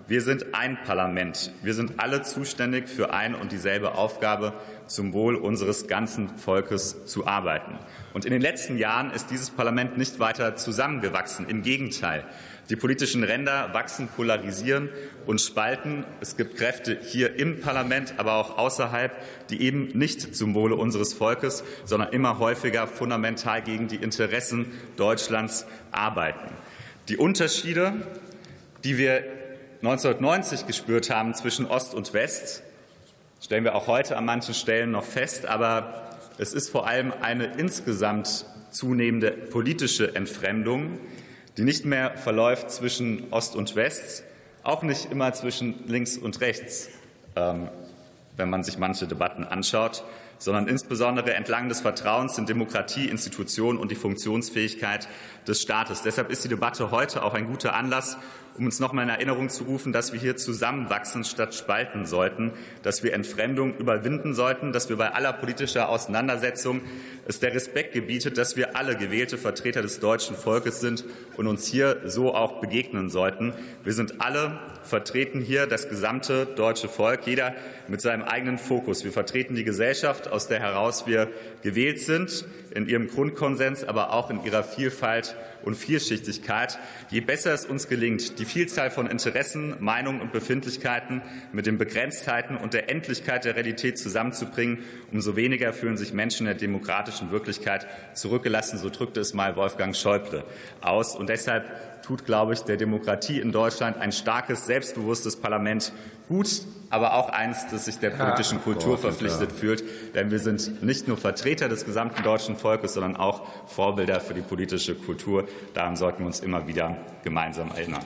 O: Wir sind ein Parlament. Wir sind alle zuständig für ein und dieselbe Aufgabe, zum Wohl unseres ganzen Volkes zu arbeiten. Und in den letzten Jahren ist dieses Parlament nicht weiter zusammengewachsen. Im Gegenteil. Die politischen Ränder wachsen, polarisieren und spalten. Es gibt Kräfte hier im Parlament, aber auch außerhalb, die eben nicht zum Wohle unseres Volkes, sondern immer häufiger fundamental gegen die Interessen Deutschlands arbeiten. Die Unterschiede, die wir 1990 gespürt haben zwischen Ost und West, stellen wir auch heute an manchen Stellen noch fest. Aber es ist vor allem eine insgesamt zunehmende politische Entfremdung, die nicht mehr verläuft zwischen Ost und West, auch nicht immer zwischen links und rechts, wenn man sich manche Debatten anschaut, sondern insbesondere entlang des Vertrauens in Demokratie, Institutionen und die Funktionsfähigkeit des Staates. Deshalb ist die Debatte heute auch ein guter Anlass, um uns noch einmal in Erinnerung zu rufen, dass wir hier zusammenwachsen statt spalten sollten, dass wir Entfremdung überwinden sollten, dass wir bei aller politischer Auseinandersetzung es der Respekt gebietet, dass wir alle gewählte Vertreter des deutschen Volkes sind und uns hier so auch begegnen sollten. Wir sind alle vertreten hier das gesamte deutsche Volk, jeder mit seinem eigenen Fokus. Wir vertreten die Gesellschaft, aus der heraus wir gewählt sind, in ihrem Grundkonsens, aber auch in ihrer Vielfalt und Vielschichtigkeit. Je besser es uns gelingt, die Vielzahl von Interessen, Meinungen und Befindlichkeiten mit den Begrenztheiten und der Endlichkeit der Realität zusammenzubringen, umso weniger fühlen sich Menschen in der demokratischen Wirklichkeit zurückgelassen. So drückte es mal Wolfgang Schäuble aus. Und deshalb tut, glaube ich, der Demokratie in Deutschland ein starkes, selbstbewusstes Parlament gut, aber auch eins, das sich der politischen Kultur verpflichtet fühlt. Denn wir sind nicht nur Vertreter des gesamten deutschen Volkes, sondern auch Vorbilder für die politische Kultur. Daran sollten wir uns immer wieder gemeinsam erinnern.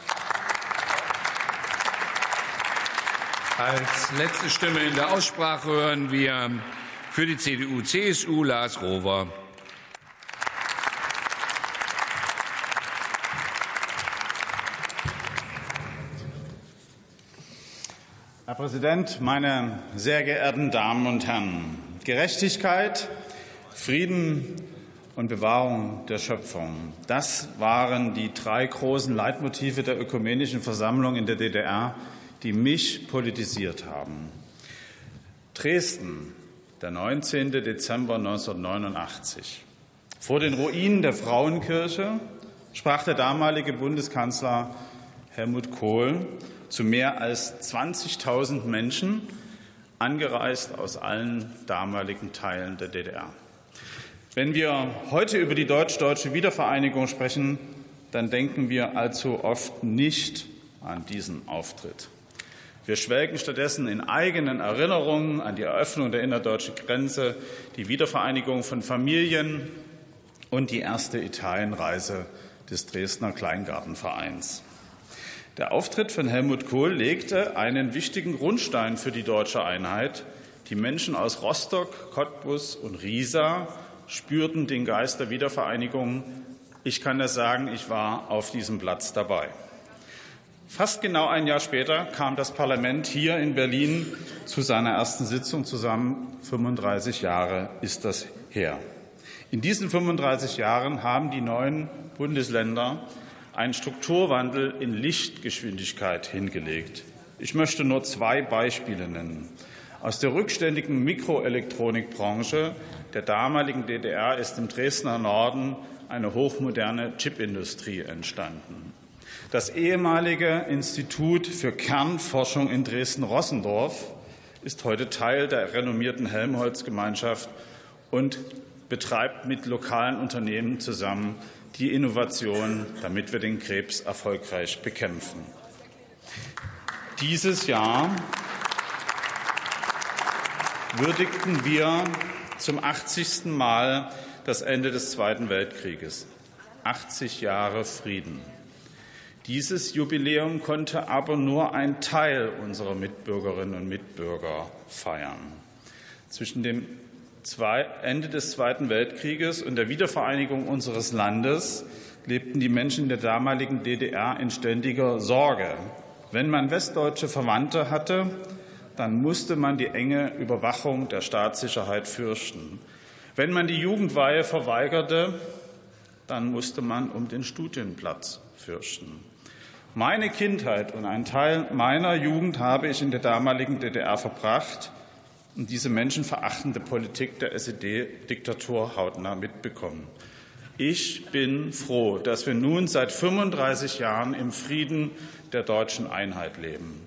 F: Als letzte Stimme in der Aussprache hören wir für die CDU-CSU Lars Rohwer.
P: Herr Präsident, meine sehr geehrten Damen und Herren! Gerechtigkeit, Frieden und Bewahrung der Schöpfung. Das waren die drei großen Leitmotive der Ökumenischen Versammlung in der DDR, die mich politisiert haben. Dresden, der 19. Dezember 1989. Vor den Ruinen der Frauenkirche sprach der damalige Bundeskanzler Helmut Kohl zu mehr als 20.000 Menschen, angereist aus allen damaligen Teilen der DDR. Wenn wir heute über die deutsch-deutsche Wiedervereinigung sprechen, dann denken wir allzu oft nicht an diesen Auftritt. Wir schwelgen stattdessen in eigenen Erinnerungen an die Eröffnung der innerdeutschen Grenze, die Wiedervereinigung von Familien und die erste Italienreise des Dresdner Kleingartenvereins. Der Auftritt von Helmut Kohl legte einen wichtigen Grundstein für die deutsche Einheit. Die Menschen aus Rostock, Cottbus und Riesa spürten den Geist der Wiedervereinigung. Ich kann das sagen, ich war auf diesem Platz dabei. Fast genau ein Jahr später kam das Parlament hier in Berlin zu seiner ersten Sitzung zusammen. 35 Jahre ist das her. In diesen 35 Jahren haben die neuen Bundesländer einen Strukturwandel in Lichtgeschwindigkeit hingelegt. Ich möchte nur zwei Beispiele nennen. Aus der rückständigen Mikroelektronikbranche der damaligen DDR ist im Dresdner Norden eine hochmoderne Chipindustrie entstanden. Das ehemalige Institut für Kernforschung in Dresden-Rossendorf ist heute Teil der renommierten Helmholtz-Gemeinschaft und betreibt mit lokalen Unternehmen zusammen die Innovation, damit wir den Krebs erfolgreich bekämpfen. Dieses Jahr würdigten wir zum 80. Mal das Ende des Zweiten Weltkrieges. 80 Jahre Frieden. Dieses Jubiläum konnte aber nur ein Teil unserer Mitbürgerinnen und Mitbürger feiern. Zwischen dem Ende des Zweiten Weltkrieges und der Wiedervereinigung unseres Landes lebten die Menschen in der damaligen DDR in ständiger Sorge. Wenn man westdeutsche Verwandte hatte, dann musste man die enge Überwachung der Staatssicherheit fürchten. Wenn man die Jugendweihe verweigerte, dann musste man um den Studienplatz fürchten. Meine Kindheit und einen Teil meiner Jugend habe ich in der damaligen DDR verbracht und diese menschenverachtende Politik der SED-Diktatur hautnah mitbekommen. Ich bin froh, dass wir nun seit 35 Jahren im Frieden der deutschen Einheit leben.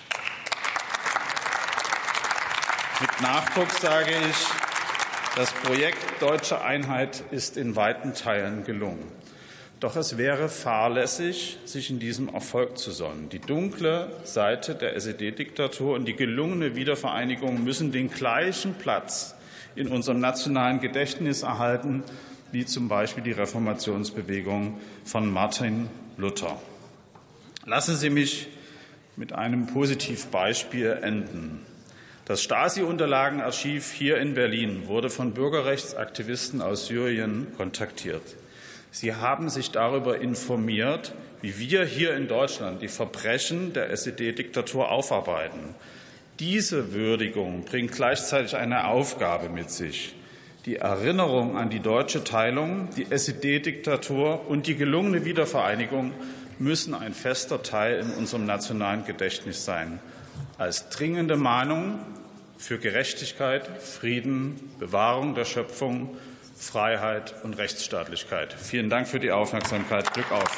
P: Mit Nachdruck sage ich, das Projekt Deutsche Einheit ist in weiten Teilen gelungen. Doch es wäre fahrlässig, sich in diesem Erfolg zu sonnen. Die dunkle Seite der SED-Diktatur und die gelungene Wiedervereinigung müssen den gleichen Platz in unserem nationalen Gedächtnis erhalten, wie zum Beispiel die Reformationsbewegung von Martin Luther. Lassen Sie mich mit einem Positivbeispiel enden. Das Stasi-Unterlagenarchiv hier in Berlin wurde von Bürgerrechtsaktivisten aus Syrien kontaktiert. Sie haben sich darüber informiert, wie wir hier in Deutschland die Verbrechen der SED-Diktatur aufarbeiten. Diese Würdigung bringt gleichzeitig eine Aufgabe mit sich. Die Erinnerung an die deutsche Teilung, die SED-Diktatur und die gelungene Wiedervereinigung müssen ein fester Teil in unserem nationalen Gedächtnis sein. Als dringende Mahnung für Gerechtigkeit, Frieden, Bewahrung der Schöpfung, Freiheit und Rechtsstaatlichkeit. Vielen Dank für die Aufmerksamkeit. Glück auf.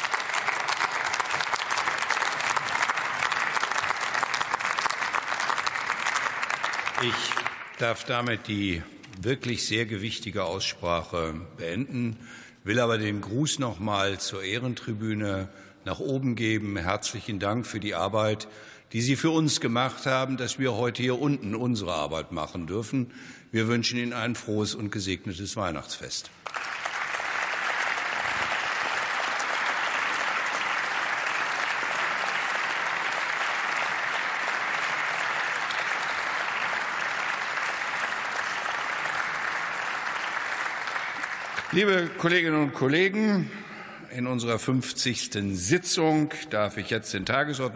F: Ich darf damit die wirklich sehr gewichtige Aussprache beenden, will aber den Gruß noch mal zur Ehrentribüne nach oben geben. Herzlichen Dank für die Arbeit, die Sie für uns gemacht haben, dass wir heute hier unten unsere Arbeit machen dürfen. Wir wünschen Ihnen ein frohes und gesegnetes Weihnachtsfest. Liebe Kolleginnen und Kollegen, in unserer 50. Sitzung darf ich jetzt den Tagesordnungspunkt